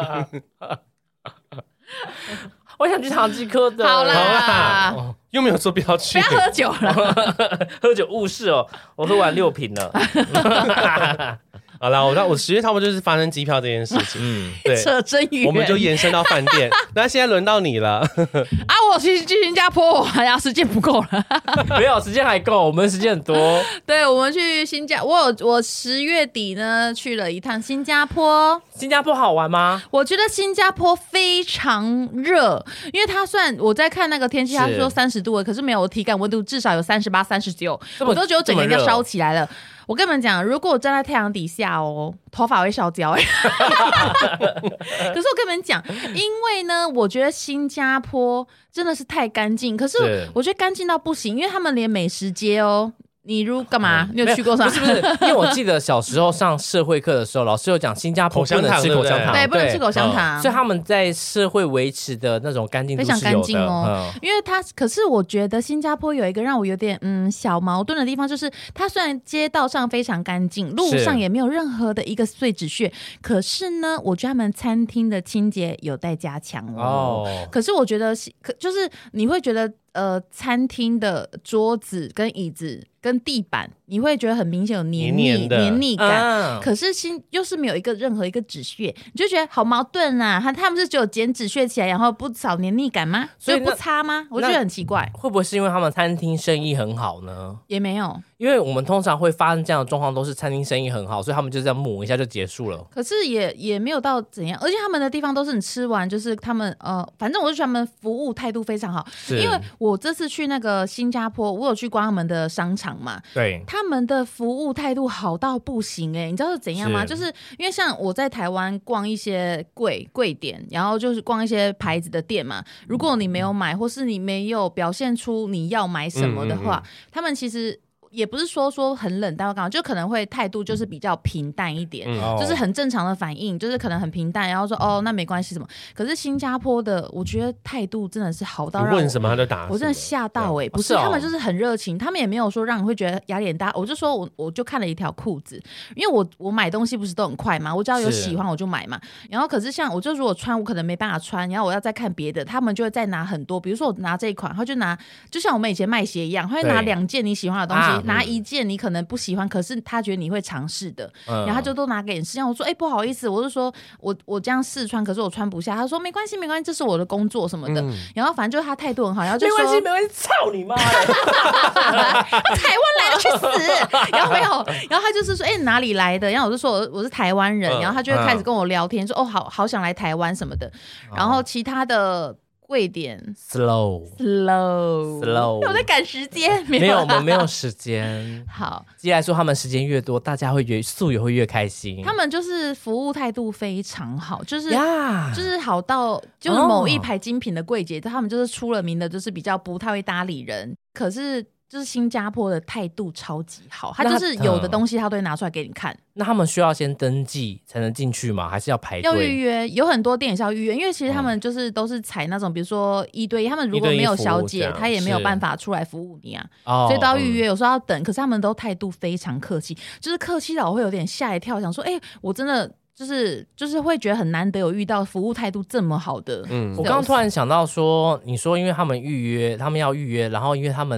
我想去唐吉诃德。 好啦，好啦哦、又没有说不要去， 不要喝酒了， 喝酒误事哦。我喝完六瓶了。 好啦，我我其实差不多就是发生机票这件事情，嗯，对， 扯真远， 我们就延伸到饭店。那现在轮到你了啊！我去去新加坡，我还要时间不够了， 没有时间还够，我们时间很多。 对，我们去新加，我有我十月底呢去了一趟新加坡。 新加坡好玩吗？ 我觉得新加坡非常热，因为它虽然我在看那个天气，他说三十度了，可是没有，我体感温度至少有三十八、三十九，我都觉得我整个人要烧起来了。我跟你们讲，如果我站在太阳底下哦，头发会烧焦哎、欸。可是我跟你们讲，因为呢，我觉得新加坡真的是太干净，可是我觉得干净到不行，因为他们连美食街哦。你如干嘛？你有去过啥？ 不是不是，因为我记得小时候上社会课的时候，老师有讲新加坡不能吃口香糖， 对，不能吃口香糖， 所以他们在社会维持的那种干净度非常干净哦。 嗯、 因为它，可是我觉得新加坡有一个让我有点嗯小矛盾的地方，就是它虽然街道上非常干净，路上也没有任何的一个碎纸屑，可是呢，我觉得他们餐厅的清洁有待加强哦。哦可是我觉得，可就是你会觉得。呃，餐厅的桌子跟椅子跟地板，你会觉得很明显有黏腻黏腻感、啊。可是新又是没有一个任何一个纸屑，你就觉得好矛盾啊！他他们是只有捡纸屑起来，然后不扫黏腻感吗？所以不擦吗？我觉得很奇怪。 会不会是因为他们餐厅生意很好呢？ 也没有， 因为我们通常会发生这样的状况，都是餐厅生意很好，所以他们就这样抹一下就结束了。 可是也也没有到怎样，而且他们的地方都是你吃完就是他们呃，反正我就觉得他们服务态度非常好，因为。我这次去那个新加坡，我有去逛他们的商场嘛， 对， 他们的服务态度好到不行哎、欸，你知道是怎样吗？是就是因为像我在台湾逛一些柜柜点，然后就是逛一些牌子的店嘛，如果你没有买，或是你没有表现出你要买什么的话，嗯嗯嗯他们其实。也不是说说很冷淡或干嘛，就可能会态度就是比较平淡一点、嗯，就是很正常的反应，就是可能很平淡，然后说哦那没关系什么。可是新加坡的，我觉得态度真的是好到让我你问什么他就答什么， 我真的吓到哎、欸，不是、哦、他们就是很热情，他们也没有说让你会觉得压力很大。我就说我我就看了一条裤子，因为我我买东西不是都很快嘛，我只要有喜欢我就买嘛。然后可是像我就如果穿我可能没办法穿，然后我要再看别的，他们就会再拿很多，比如说我拿这一款，他就拿就像我们以前卖鞋一样，他会拿两件你喜欢的东西，啊、拿一件你。可能不喜欢，可是他觉得你会尝试的、嗯，然后他就都拿给你试。我说：“哎、欸，不好意思，我就说我我这样试穿，可是我穿不下。”他说：“没关系，没关系，这是我的工作什么的。嗯”然后反正就是他态度很好，然后就说：“ 没关系，没关系，操你妈！” 台湾来的去死！然后没有，然后他就是说：“哎、欸，哪里来的？”然后我就说我：“我是台湾人。嗯”然后他就会开始跟我聊天，说：“哦，好好想来台湾什么的。”然后其他的。贵点 slow slow slow， 我在赶时间， 没有，我们没有时间。 好， 既然说他们时间越多，大家会越素也会越开心。 他们就是服务态度非常好，就是、yeah. 就是好到就是某一排精品的柜姐， oh. 他们就是出了名的，就是比较不太会搭理人，可是。就是新加坡的态度超级好，他就是有的东西他都会拿出来给你看。 那他们需要先登记才能进去吗？还是要排队？ 要预约，有很多店也是要预约，因为其实他们就是都是采那种，比如说一对一，他们如果没有小姐，他也没有办法出来服务你啊，所以都要预约，有时候要等。可是他们都态度非常客气，就是客气到我会有点吓一跳，想说，哎、欸，我真的。就是就是会觉得很难得有遇到服务态度这么好的。 嗯，我刚刚突然想到说，你说因为他们预约，他们要预约，然后因为他们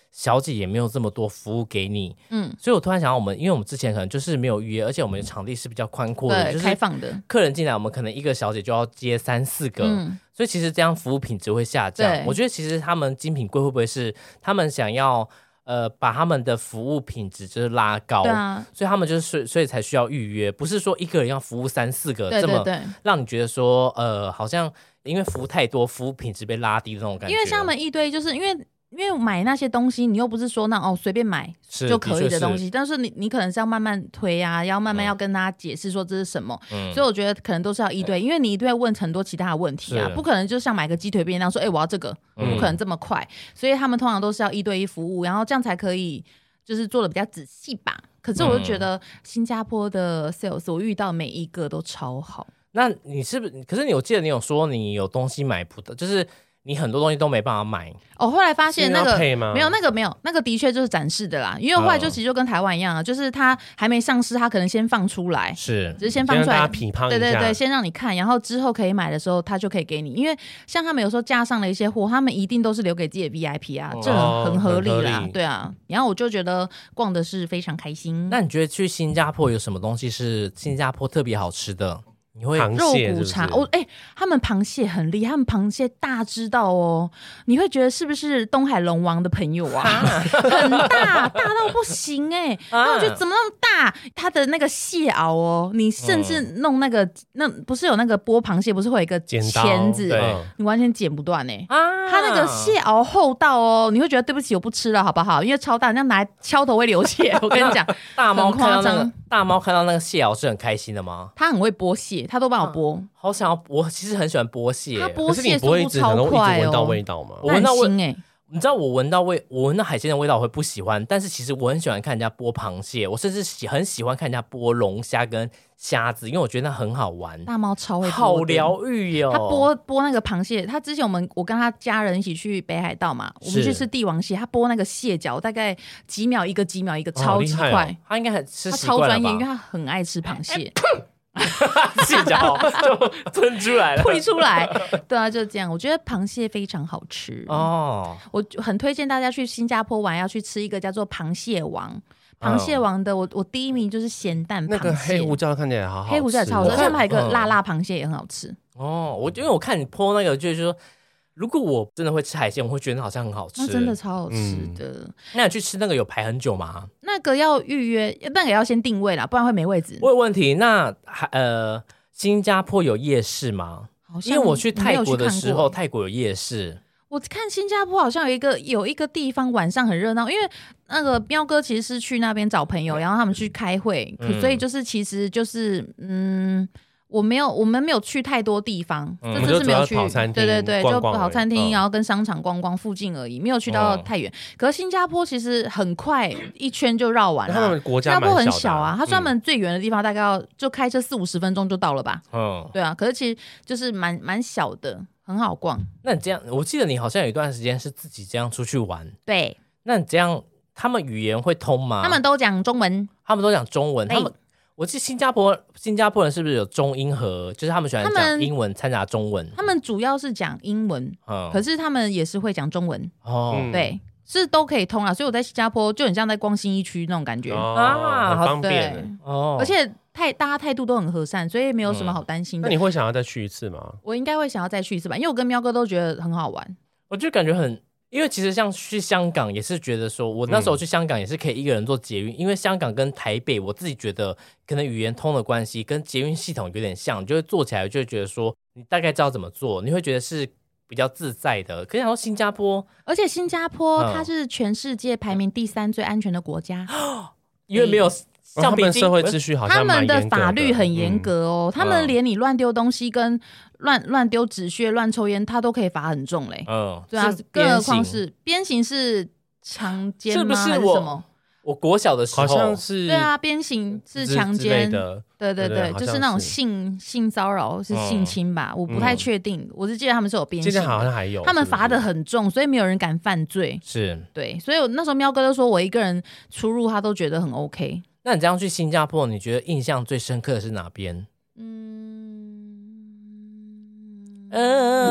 小姐也没有这么多服务给你， 嗯， 所以我突然想到，我们因为我们之前可能就是没有预约，而且我们的场地是比较宽阔的， 对， 就是开放的， 客人进来，我们可能一个小姐就要接三四个，嗯，所以其实这样服务品质会下降。我觉得其实他们精品柜会不会是他们想要呃把他们的服务品质就是拉高，对啊，所以他们就是所以才需要预约，不是说一个人要服务三四个，对对对，这么让你觉得说呃好像因为服务太多，服务品质被拉低的那种感觉。 因为像他们一堆就是因为。因为买那些东西，你又不是说那哦随便买就可以的东西，是但是你你可能是要慢慢推啊，要慢慢要跟大家解释说这是什么，嗯、所以我觉得可能都是要一对，因为你一对问很多其他的问题啊，不可能就像买个鸡腿便当说，哎、欸、我要这个，不可能这么快，嗯、所以他们通常都是要一对一服务，然后这样才可以就是做的比较仔细吧。可是我就觉得新加坡的 sales 我遇到每一个都超好。 那你是不是？可是你我记得你有说你有东西买不到，就是。你很多东西都没办法买哦，后来发现那个没有那个没有那个的确就是展示的啦，因为后来就其实就跟台湾一样啊，就是它还没上市，它可能先放出来， 是只是先放出来， 匹乓一下， 对对对，先让你看，然后之后可以买的时候，它就可以给你。因为像他们有时候架上了一些货，他们一定都是留给自己的 V I P 啊，这很合理啦，对啊。然后我就觉得逛的是非常开心。 那你觉得去新加坡有什么东西是新加坡特别好吃的？你会肉骨茶哦，哎、欸，他们螃蟹很厉害，他们螃蟹大知道哦，你会觉得是不是东海龙王的朋友啊？很大，大到不行哎、欸！然后我觉得怎么那么大？它的那个蟹螯哦，你甚至弄那个、嗯、那不是有那个剥螃蟹，不是会有一个钳子，你完全剪不断哎、欸！啊，它那个蟹螯厚到哦，你会觉得对不起，我不吃了好不好？因为超大，那样拿来敲头会流血。我跟你讲， 大猫看到那个大猫看到那个蟹螯是很开心的吗？ 它很会剥蟹。他都帮我剥、啊， 好想要！我其实很喜欢剥蟹， 他剥蟹速度超快哦。 闻到味道吗？ 我闻到味， 欸、 你知道我闻到味，我闻到海鲜的味道我会不喜欢，但是其实我很喜欢看人家剥螃蟹，我甚至喜很喜欢看人家剥龙虾跟虾子，因为我觉得那很好玩。 大猫超会剥， 好疗愈哦！ 他剥剥那个螃蟹，他之前我们我跟他家人一起去北海道嘛，我们去吃帝王蟹，他剥那个蟹脚大概几秒一个，几秒一个，超级快。 哦、他应该很吃他超专业，因为他很爱吃螃蟹。 蟹脚就吞出来了， 吐出来，对啊，就这样。我觉得螃蟹非常好吃哦，我很推荐大家去新加坡玩，要去吃一个叫做螃蟹王。螃蟹王的，我我第一名就是咸蛋螃蟹， 那个黑胡椒看起来好好吃， 黑胡椒也超好吃，而且他们还有一个辣辣螃蟹也很好吃。 哦，我因为我看你 po 那个，就是说，如果我真的会吃海鲜，我会觉得好像很好吃， 那真的超好吃的。嗯、 那你去吃那个有排很久吗？ 那个要预约，那个要先定位啦，不然会没位置。 我有问题，那呃，新加坡有夜市吗？因为我去泰国的时候，泰国有夜市。 我看新加坡好像有一个有一个地方晚上很热闹，因为那个喵哥其实是去那边找朋友，然后他们去开会，嗯、所以就是其实就是嗯。我没有，我们没有去太多地方，嗯、这次是没有去，对对对，就跑餐厅，然后跟商場逛逛附近而已，没有去到太远。嗯、可是新加坡其实很快一圈就绕完了， 他们国家新加坡很小啊，它专门最远的地方大概要就开车四五十分钟就到了吧？嗯，对啊，可是其实就是蛮蛮小的，很好逛。 那你这样，我记得你好像有一段时间是自己这样出去玩， 对。 那你这样，他们语言会通吗？ 他们都讲中文， 他们都讲中文，他们。我记得新加坡，新加坡人是不是有中英和？就是他们喜欢讲英文掺杂中文。 他们主要是讲英文，嗯、可是他们也是会讲中文。哦，对，是都可以通啊。所以我在新加坡就很像在逛新一区那种感觉、 哦、啊，很方便。 哦，而且态大家态度都很和善，所以没有什么好担心的、 嗯。那你会想要再去一次吗？ 我应该会想要再去一次吧，因为我跟喵哥都觉得很好玩。 我就感觉很。因为其实像去香港也是觉得说，我那时候去香港也是可以一个人坐捷运，嗯、因为香港跟台北我自己觉得可能语言通的关系，跟捷运系统有点像，就会坐起来就会觉得说你大概知道怎么做，你会觉得是比较自在的。可是想说新加坡， 而且新加坡它是全世界排名第三最安全的国家， 嗯、因为没有。 像他们社会秩序好像蛮严格的， 他们的法律很严格哦，嗯、他们连你乱丢东西跟乱乱丢纸屑、乱抽烟，他都可以罚很重嘞。嗯，对啊，更何况是鞭刑是强奸吗？是不是我还是什么？ 我国小的时候好像是对啊，鞭刑是强奸的，对对 对, 对，就是那种性性骚扰是性侵吧，嗯、我不太确定，嗯、我是记得他们是有鞭刑， 现在好像还有， 他们罚得很重，所以没有人敢犯罪。 是， 对，所以我那时候喵哥就说我一个人出入，他都觉得很 OK。 那你这样去新加坡，你觉得印象最深刻的是哪边？ 嗯， 嗯，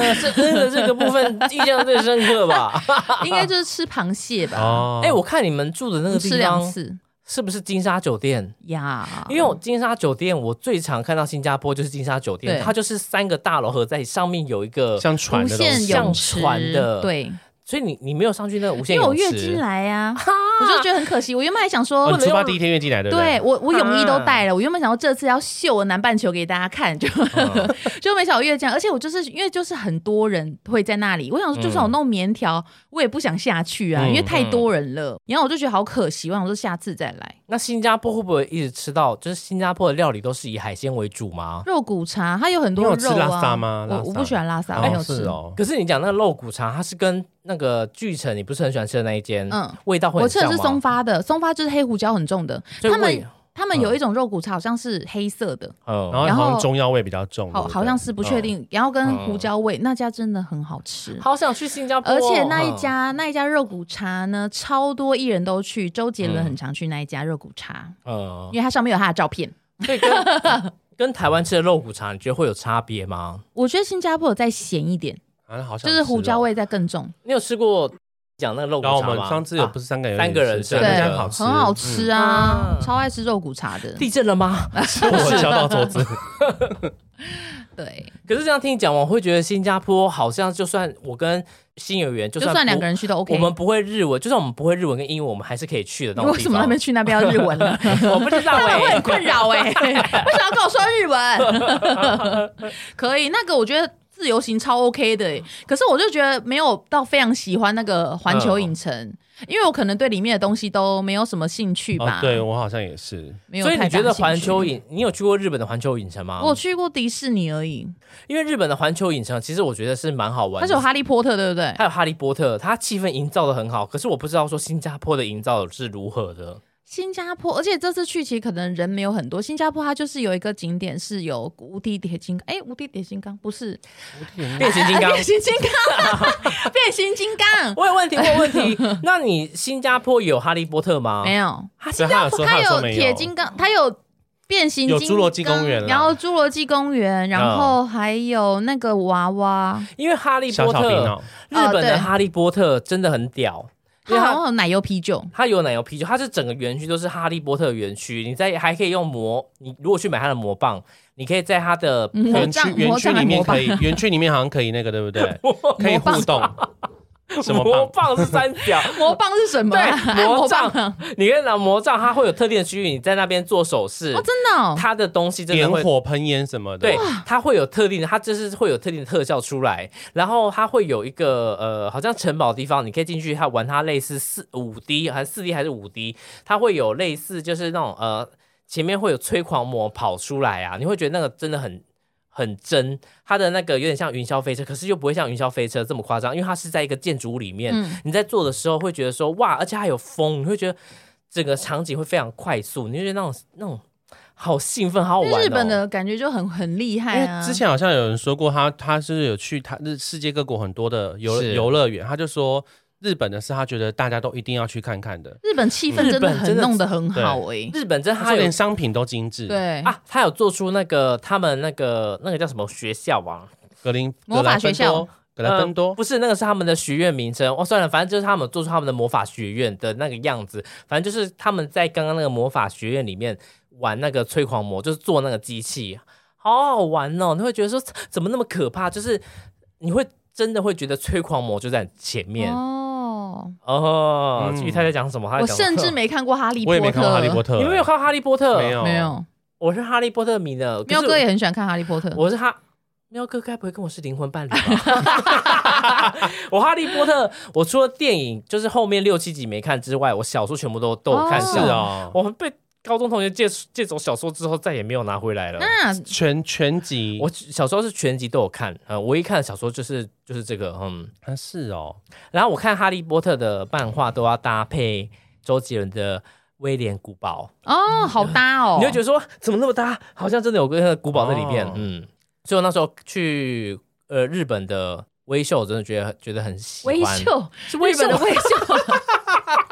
是恩的这个部分印象最深刻吧？ 应该就是吃螃蟹吧。 哦， 哎、我看你们住的那个地吃两方次是不是金沙酒店呀？ 因为我金沙酒店，我最常看到新加坡就是金沙酒店， 对它就是三个大楼合在上面有一个， 像船无限的东西， 像泳池船的对， 所以你你没有上去那个无限因为我泳池， 月经来啊，我就觉得很可惜。我原本还想说， 哦，你出发第一天月经来对不对？ 对我我泳衣都带了，我原本想说这次要秀我南半球给大家看，就、 嗯、 就没想到月这样，而且我就是因为就是很多人会在那里，我想说就算我弄棉条，我也不想下去啊， 嗯因为太多人了。然后我就觉得好可惜，我想说下次再来。 那新加坡会不会一直吃到？就是新加坡的料理都是以海鲜为主吗？ 肉骨茶它有很多肉啊， 你有吃拉萨吗拉萨我我不喜欢拉萨， 哦没有吃。 是哦， 可是你讲那个肉骨茶，它是跟那个巨城你不是很喜欢吃的那一间， 嗯味道会我很像吗？ 吃的是松发的，松发就是黑胡椒很重的。他所以味们他们有一种肉骨茶好像是黑色的， 嗯然后然后好像中药味比较重， 好对不对好像是不确定，然后跟嗯胡椒味，那家真的很好吃。 好想去新加坡哦， 而且那一家、那一家肉骨茶呢，超多艺人都去，周杰伦很常去那一家肉骨茶， 嗯， 因为它上面有他的照片。 所以跟跟台湾吃的肉骨茶，你觉得会有差别吗？ 我觉得新加坡有再咸一点， 啊，好像就是胡椒味再更重， 你有吃过讲那个肉骨然后我茶吗？ 们上次有啊不是三个人三个人吃对对那家好吃， 很好吃啊， 嗯超爱吃肉骨茶的。 地震了吗？ 嗯，我敲到桌子， 对， 可是这样听你讲完，我会觉得新加坡好像就算我跟新演员，就算不就算两个人去都 OK。 我们不会日文，就算我们不会日文跟英文，我们还是可以去的那种地方。 为什么那边去那边要日文呢？ 我不知道哎、 会很困扰哎、为什么要跟我说日文？可以，那个我觉得自由行超 OK 的、欸，可是我就觉得没有到非常喜欢那个环球影城，嗯、因为我可能对里面的东西都没有什么兴趣吧。 哦、对我好像也是， 没有所以你觉得太大兴趣环球影，你有去过日本的环球影城吗？ 我去过迪士尼而已， 因为日本的环球影城其实我觉得是蛮好玩的， 它是有哈利波特，对不对？ 还有哈利波特，它气氛营造的很好，可是我不知道说新加坡的营造是如何的。 新加坡，而且这次去其实可能人没有很多。新加坡它就是有一个景点是有无敌铁金刚，哎，无敌铁金刚不是变形金刚， 变形金刚，变形金刚。 我有问题，我有问题。那你新加坡有哈利波特吗？ 没有， 啊， 所以他有说它有说没铁金刚，它有变形金刚， 有侏罗纪公园啦然后侏罗纪公园，然后还有那个娃娃， 因为哈利小波特， 小冰哦， 日本哦对的哈利波特真的很屌。因为它它好像有奶油啤酒。 它有奶油啤酒，它是整个园区都是哈利波特园区。你在还可以用魔，你如果去买它的魔棒，你可以在它的魔园区杖魔园区里杖还魔棒面可以，园区里面好像可以那个对不对？可以互动，什么魔棒？ 棒是三角， 魔棒是什么啊？ 对，魔魔杖棒， 你可以拿魔杖，它会有特定的区域，你在那边做手势， 哦，真的哦， 它的东西真的点会。 火喷烟什么的， 对，它会有特定的，它就是会有特定的特效出来，然后它会有一个呃，好像城堡的地方，你可以进去，它玩它类似四五 D 还是四 D 还是五 D，它会有类似就是那种呃，前面会有催狂魔跑出来啊，你会觉得那个真的很很真，它的那个有点像云霄飞车，可是又不会像云霄飞车这么夸张，因为它是在一个建筑物里面， 嗯你在做的时候会觉得说哇，而且还有风，你会觉得整个场景会非常快速，你会觉得那种那种好兴奋，好好玩、哦。 日本的感觉就很很厉害因啊。 为之前好像有人说过他，他是有去他日世界各国很多的游是游乐园，他就说日本的是他觉得大家都一定要去看看的， 日本气氛真的很日本真的弄得很好哎、 日本真他说它有连商品都精致。， 对啊，他有做出那个他们那个那个叫什么学校啊？ 格林魔法学校， 格莱芬多呃，不是那个是他们的学院名称哦，算了，反正就是他们做出他们的魔法学院的那个样子，反正就是他们在刚刚那个魔法学院里面玩那个催狂魔，就是做那个机器，好好玩哦！你会觉得说怎么那么可怕？就是你会真的会觉得催狂魔就在前面哦。 哦。 嗯至于他在讲什么，他在我讲什么甚至没看过哈利波特， 我也没看过哈利波特， 你们没有看过哈利波特？ 没有没有。 我是哈利波特迷的，可是喵哥也很喜欢看哈利波特。 我是哈。喵哥该不会跟我是灵魂伴侣吧？我哈利波特，我除了电影就是后面六七集没看之外，我小说全部都都有看哦下。 是哦， 我们被高中同学借借走小说之后，再也没有拿回来了。 那全全集我小时候是全集都有看，呃，唯一看的小说就是就是这个，嗯。 啊是哦， 然后我看哈利波特的漫画都要搭配周杰伦的威廉古堡， 哦，好搭哦， 你就觉得说怎么那么搭，好像真的有个古堡在里面， 哦嗯。所以我那时候去呃日本的威秀，我真的觉得觉得很喜欢。 微秀是威日本的微秀，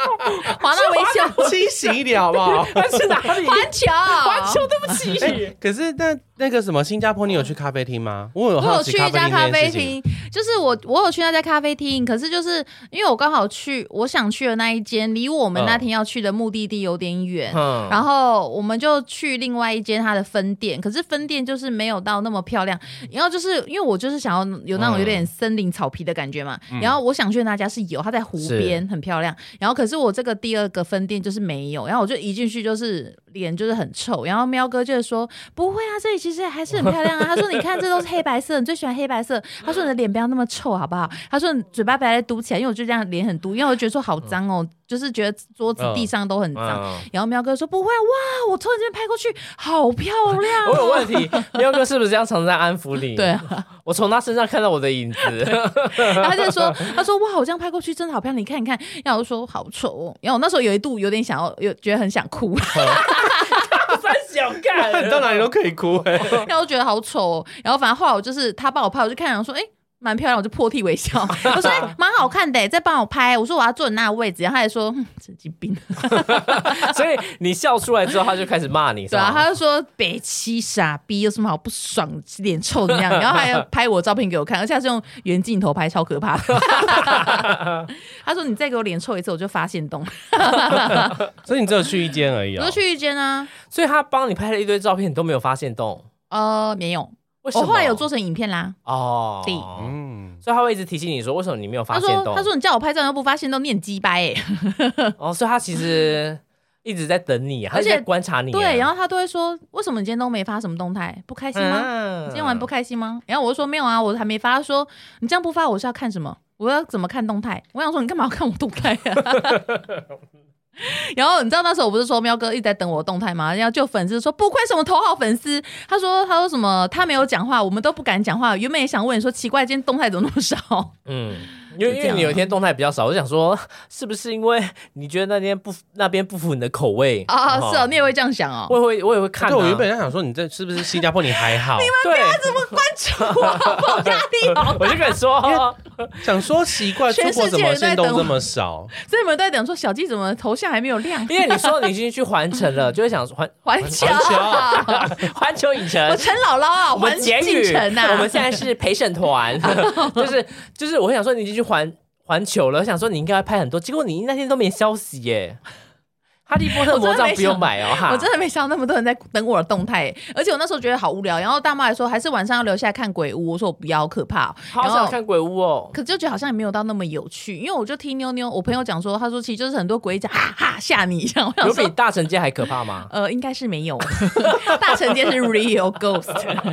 华纳微笑， 清醒一点好不好？ 那是哪里？ 环球， 环球，对不起。 欸、可是那那个什么新加坡，你有去咖啡厅吗？我有我有去一家咖啡厅， 就是我我有去那家咖啡厅，可是就是因为我刚好去我想去的那一间，离我们那天要去的目的地有点远，嗯、然后我们就去另外一间它的分店，可是分店就是没有到那么漂亮，然后就是因为我就是想要有那种有点森林草皮的感觉嘛，嗯、然后我想去的那家是有，它在湖边很漂亮，然后可是我这个第二个分店就是没有，然后我就一进去就是脸就是很臭，然后喵哥就是说不会啊，这里其实还是很漂亮啊，他说你看这都是黑白色，你最喜欢黑白色，他说你的脸不要那么臭好不好，他说你嘴巴不要再嘟起来，因为我就这样脸很嘟，因为我就觉得说好脏哦，就是觉得桌子地上都很脏，嗯嗯、然后喵哥说不会哇，我从你这边拍过去好漂亮，哦， 我有问题，喵哥是不是这样常常在安抚你？ 对啊， 我从他身上看到我的影子， 然后他就说他说哇，我这样拍过去真的好漂亮，你看你看，然后我就说好丑，哦，然后我那时候有一度有点想要有觉得很想哭。 三小干， 你到哪里都可以哭哎，欸， 然后我觉得好丑，哦，然后反正后来我就是他帮我拍，我就看然后说哎。欸蛮漂亮，我就破涕为笑。我说：“哎，欸，蛮好看的，再帮我拍。”我说：“我要坐你那个位置。”然后他还说：“神经病。” 所以你笑出来之后，他就开始骂你， 对啊，他就说：“北七傻逼，有什么好不爽，脸臭怎样？”然后还要拍我照片给我看，而且他是用原镜头拍，超可怕的。他说：“你再给我脸臭一次，我就发现洞。” 所以你只有去一间而已，哦， 我就去一间啊。 所以他帮你拍了一堆照片，你都没有发现洞？ 呃，没有。我后来有做成影片啦。哦，对， 嗯，所以他会一直提醒你说，为什么你没有发现洞？ 他说：“他说你叫我拍照又不发现洞，你很鸡掰哎。” 哦，所以他其实一直在等你，而且在观察你，啊。 对，然后他都会说：“为什么你今天都没发什么动态？不开心吗？嗯，今天玩不开心吗？”然后我就说：“没有啊，我还没发。”他说：“你这样不发，我是要看什么？我要怎么看动态？”我想说：“你干嘛要看我动态啊？”然后你知道那时候我不是说喵哥一直在等我的动态吗？然后就粉丝说不愧是我们头号粉丝，他说他说什么他没有讲话，我们都不敢讲话。原本也想问你说奇怪，今天动态怎么那么少？嗯， 因为因为你有一天动态比较少，我就想说是不是因为你觉得那天不那边不符你的口味啊？是哦，你也会这样想哦？ 我也会我也会看，啊。 对，我原本在想说你这是不是新加坡你还好？ 你们不要怎么关注我，我压力好大。 我就跟你说， 想说奇怪，出国怎么限动这么少？ 所以你们都在等说小鸡怎么头像还没有亮？ 因为你说你已经去环城了，就会想环环球环球影城， 我陈姥姥啊， 我们简语啊， 我们现在是陪审团，就是就是我想说你已经去环环球了，我想说你应该要拍很多，结果你那天都没消息耶。哈利波特魔杖不用买哦， 我真的没想到那么多人在等我的动态，而且我那时候觉得好无聊。然后大妈还说，还是晚上要留下来看鬼屋。我说我不要，好可怕，哦。 好想看鬼屋哦， 可是就觉得好像也没有到那么有趣。因为我就听妞妞我朋友讲说，他说其实就是很多鬼讲哈哈吓你一样。 有比大城街还可怕吗？ 呃，应该是没有，大城街是 real ghost。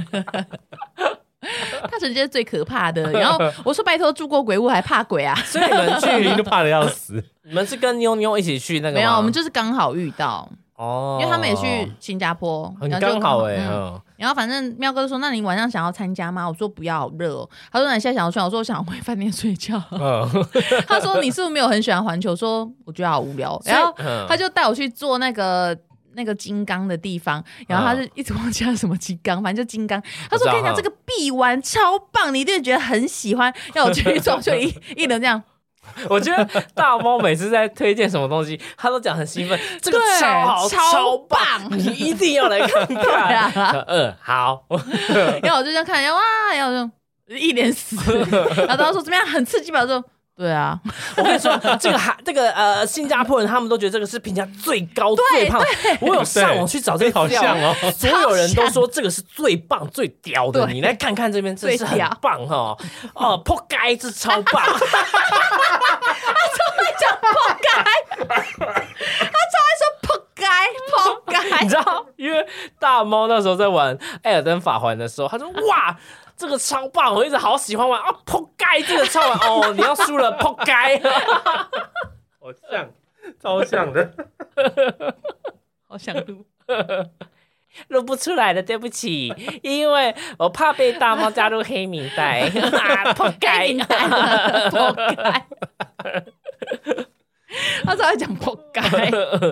大城街是最可怕的，然后我说拜托住过鬼屋还怕鬼啊？ 所以你们去都怕得要死。 你们是跟妞妞一起去那个吗？ 没有，我们就是刚好遇到哦，因为他们也去新加坡， 很刚好哎，欸嗯。然后反正喵哥说：“那你晚上想要参加吗？”我说：“不要，好热哦。”他说：“那你现在想要去？”我说：“我想回饭店睡觉。嗯”他说：“你是不是没有很喜欢环球？”说：“我觉得好无聊。”然后他就带我去做那个。那个金刚的地方，然后他就一直忘记他什么金刚，反正就金刚。他说：“跟你讲，这个臂弯超棒，你一定觉得很喜欢。”要我去做，就一一轮这样。 我觉得大猫每次在推荐什么东西，他都讲很兴奋，这个超好，超棒，你一定要来看看。嗯，好。 然后我就这样看，然后哇，然后我就一脸死。然后他说怎么样，很刺激吧？我说。对啊， 我跟你说，这个还这个呃，新加坡人他们都觉得这个是评价最高最胖。我有上网去找这个资料哦，所有人都说这个是最棒最屌的。你来看看这边，这是很棒哈。哦，扑街这超棒。他超爱讲扑街，他超爱说扑街扑街。 你知道，因为大猫那时候在玩《艾尔登法环》的时候，他说哇。这个超棒，我一直好喜欢玩啊！扑街，这个超玩哦！你要输了，扑街， 好像，超像的， 好想录， 录不出来的，对不起，因为我怕被大猫加入黑名单啊！扑街， 扑街，他超爱讲扑街。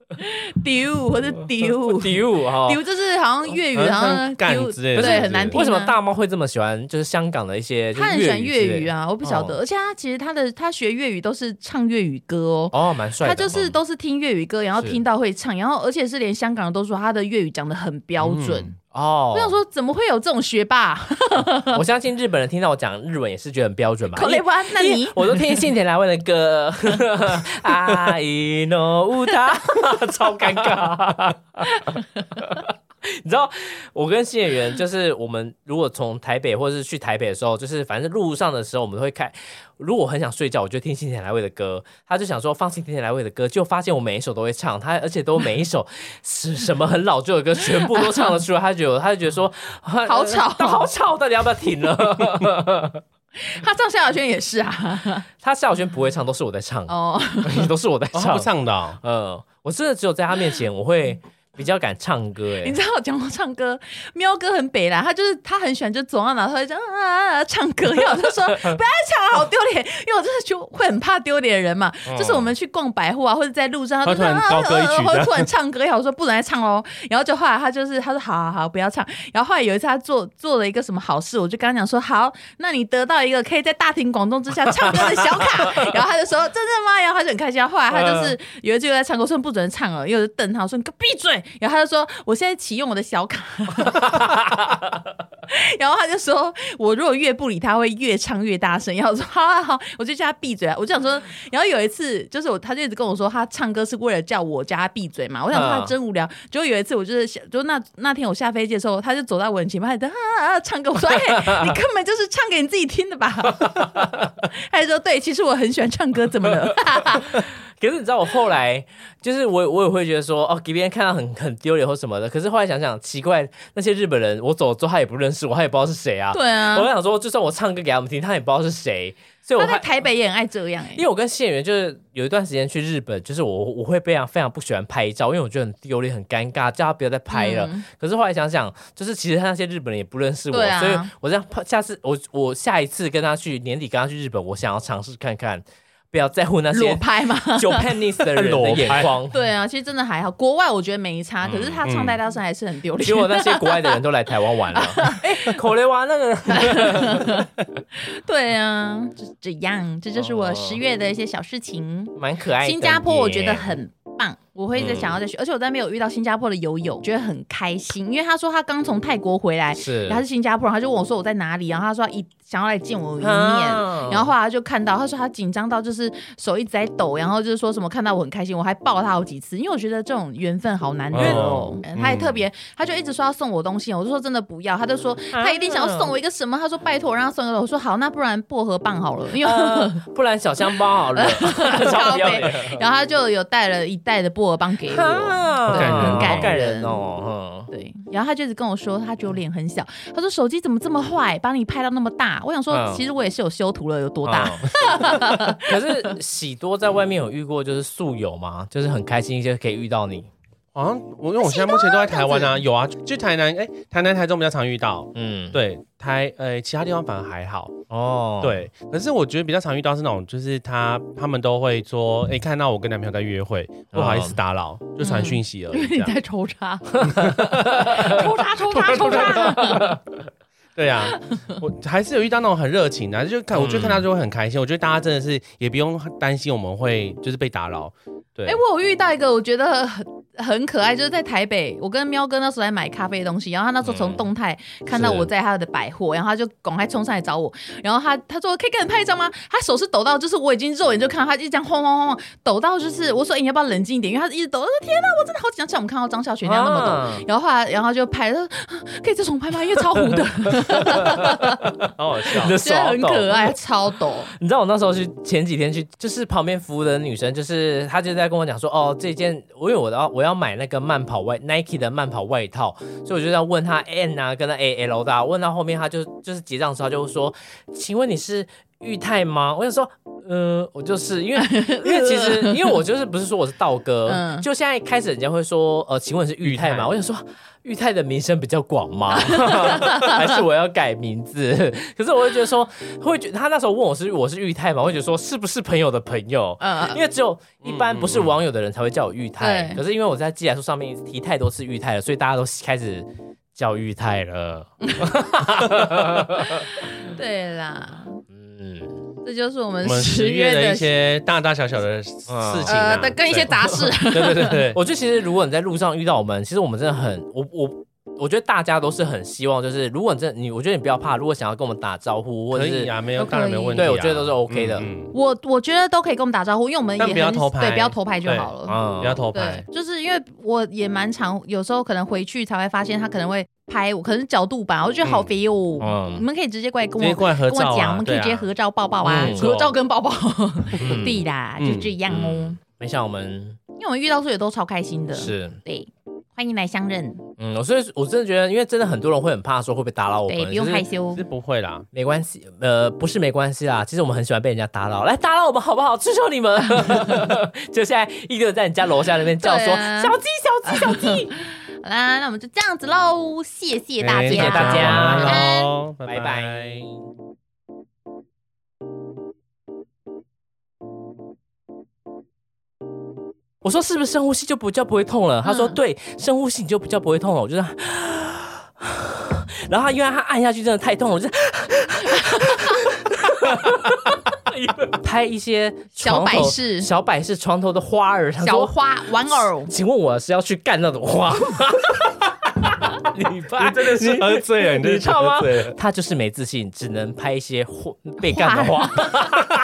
丢或者丢丢哈丢，就是好像粤语好像干丢之类的， 对，很难听啊。 为什么大猫会这么喜欢？就是香港的一些， 他很喜欢粤语啊。 啊，我不晓得。 哦而且他其实他的他学粤语都是唱粤语歌哦。 哦，蛮帅的。 他就是都是听粤语歌，然后听到会唱，然后而且是连香港人都说他的粤语讲得很标准。 嗯哦， 我想说，怎么会有这种学霸？ 我相信日本人听到我讲日文也是觉得很标准吧。 口雷哇，那你我都听信田来未的歌，阿伊诺乌塔，超尴尬。你知道，我跟新演员就是我们如果从台北或者是去台北的时候，就是反正路上的时候，我们会开。如果我很想睡觉，我就听新田来未的歌。他就想说放新田来未的歌，就发现我每一首都会唱，他而且都每一首是什么很老旧的歌，全部都唱得出来。他觉得他就觉得说好吵， 好吵，到底要不要停了？ 他唱萧亚轩也是啊， 他萧亚轩不会唱，都是我在唱哦， 都是我在哦、 唱， 不唱的、哦。 嗯，我真的只有在他面前我会比较敢唱歌哎、欸。 你知道我讲到唱歌，喵哥很北啦，他就是他很喜欢就走到哪他会这样啊唱歌，然后我就说不要唱，好丢脸，因为我真的就会很怕丢脸的人嘛。嗯、就是我们去逛百货啊，或者在路上，他突然高歌一曲的， 会突然唱歌，然后我说不能再唱喽，然后就后来他就是他说好好好不要唱，然后后来有一次他做做了一个什么好事，我就跟他讲说好，那你得到一个可以在大庭广众之下唱歌的小卡，然后他就说真的吗？然后他就很开心，后来他就是有一次又在唱歌，我说不准唱了，又是瞪他，我说你个闭嘴，然后他就说。我现在启用我的小卡，然后他就说，我如果越不理他，会越唱越大声。然后我说好好好，我就叫他闭嘴啊。我就想说，然后有一次，就是我，他就一直跟我说，他唱歌是为了叫我叫他闭嘴嘛。我想说他真无聊。结果有一次，我就是就那那天我下飞机的时候，他就走到我很前面，他就啊啊唱歌。我说，哎、欸，你根本就是唱给你自己听的吧？他就说，对，其实我很喜欢唱歌，怎么了？ 可是你知道我后来就是我我也会觉得说哦给别人看到很很丢脸或什么的，可是后来想想奇怪，那些日本人我走了之后他也不认识我，他也不知道是谁啊。 对啊， 我想说就算我唱歌给他们听，他也不知道是谁。所以我他在台北也很爱这样、欸、 因为我跟谢演员就是有一段时间去日本，就是我我会非常非常不喜欢拍照，因为我觉得很丢脸很尴尬，叫他不要再拍了、嗯、可是后来想想就是其实他那些日本人也不认识我、啊、所以我这样下次我我下一次跟他去年底跟他去日本，我想要尝试看看不要在乎那些裸拍吗 ？Japanese 的人的眼光。 对啊，其实真的还好。国外我觉得没差，嗯、可是他唱大道声还是很丢脸。 结果那些国外的人都来台湾玩了。哎，口雷娃那个。 对啊，就这样，这就是我十月的一些小事情， 蛮可爱的。 新加坡我觉得很棒。我会一直想要再去、嗯，而且我在那边有遇到新加坡的友友，觉得很开心，因为他说他刚从泰国回来， 是， 他是新加坡人，他就问我说我在哪里，然后他说他一想要来见我一面、啊，然后后来他就看到，他说他紧张到就是手一直在抖，然后就是说什么看到我很开心，我还抱他好几次，因为我觉得这种缘分好难得哦。嗯、他也特别，他就一直说要送我东西，我就说真的不要，他就说他一定想要送我一个什么，他说拜托我让他送一个，我说好，那不然薄荷棒好了，因为、呃、 不然小香包好了，超标然后他就有带了一袋的薄荷棒给我。 好感人， 很感人, 感人哦。 对，然后他就一直跟我说，他觉得我脸很小，他说手机怎么这么坏，把你拍到那么大。我想说，嗯、其实我也是有修图了，有多大？ 嗯、可是喜多在外面有遇过就是宿友吗？就是很开心，就可以遇到你。 好像我因为我现在目前都在台湾啊，有啊，就台南，哎、欸，台南、台中比较常遇到，嗯，对，台呃其他地方反而还好哦，对，可是我觉得比较常遇到是那种，就是他他们都会说，哎、欸，看到我跟男朋友在约会，不好意思打扰，嗯、就传讯息而已，因为你在抽插，抽插抽插抽插。 对啊，我还是有遇到那种很热情的，就看我就看他就会很开心。我觉得大家真的是也不用担心我们会就是被打扰。对， 哎、欸，我有遇到一个我觉得很很可爱，就是在台北，我跟喵哥那时候在买咖啡的东西，然后他那时候从动态看到我在他的百货，然后他就赶快冲上来找我，然后他他说可以跟你拍一张吗？他手是抖到就是我已经肉眼就看到他一直这样晃晃晃晃抖到就是我说、欸、你要不要冷静一点？因为他一直抖，我说天哪，我真的好紧张，像我们看到张孝全那样那么抖，啊、然后后来然后就拍了，可以再重拍吗？因为超糊的。 好好笑， 觉得很可爱，超抖。 你知道我那时候去前几天去，就是旁边服务的女生，就是她就在跟我讲说，哦，这件，因为我要我要买那个慢跑外 Nike 的慢跑外套，所以我就在问她 N 啊，跟她 A L 的、啊，问到后面她就就是结账的时候就说，请问你是裕泰吗？我想说，呃，我就是因为因为其实因为我就是不是说我是道哥，嗯、就现在开始人家会说，呃，请问是裕泰吗？我想说。裕泰的名声比较广吗？还是我要改名字？可是我会觉得说，会觉得他那时候问我是我是裕泰嘛，我会觉得说是不是朋友的朋友？嗯，因为只有一般不是网友的人才会叫我裕泰。嗯、可是因为我在寄来书上面提太多次裕泰了，所以大家都开始叫裕泰了。 对啦，嗯。这就是我们十月的一些大大小小的事情、啊， 呃，跟一些杂事。 对对对对，我觉得其实如果你在路上遇到我们，其实我们真的很，我我我觉得大家都是很希望，就是如果你真的你，我觉得你不要怕，如果想要跟我们打招呼，或者是可以啊，没有当然没有问题、啊， 对我觉得都是 OK 的。 嗯嗯、我我觉得都可以跟我们打招呼，因为我们也很不要偷拍， 对，不要偷拍就好了， 嗯，不要偷拍。 就是因为我也蛮常，有时候可能回去才会发现他可能会。拍我可能是角度吧，我就觉得好肥哦、嗯。你们可以直接过来跟我过来合照、啊、 跟我讲，我们可以直接合照抱抱啊，嗯、合照跟抱抱，对啦，嗯、就这样哦、嗯。 没想我们， 因为我们遇到时候也都超开心的， 是， 对，欢迎来相认。 嗯，所以我真的觉得，因为真的很多人会很怕说会不会打扰我们， 对，不用害羞， 是不会啦， 没关系，呃，不是没关系啦，其实我们很喜欢被人家打扰，来打扰我们好不好？求求你们！就现在一个人在你家楼下那边叫说、啊、小鸡小鸡小鸡。 好啦，那我们就这样子喽，谢谢大家， 谢谢大家， 晚安， 拜拜。我说是不是深呼吸就不叫不会痛了？嗯、他说对，深呼吸你就比较不会痛了。我就然后他因为他按下去真的太痛了，我就拍一些小摆饰、 小摆饰床头的花儿， 小花玩偶。 请问我是要去干那种花？你拍你真的是喝醉了，你知道吗？他就是没自信，只能拍一些被干的花。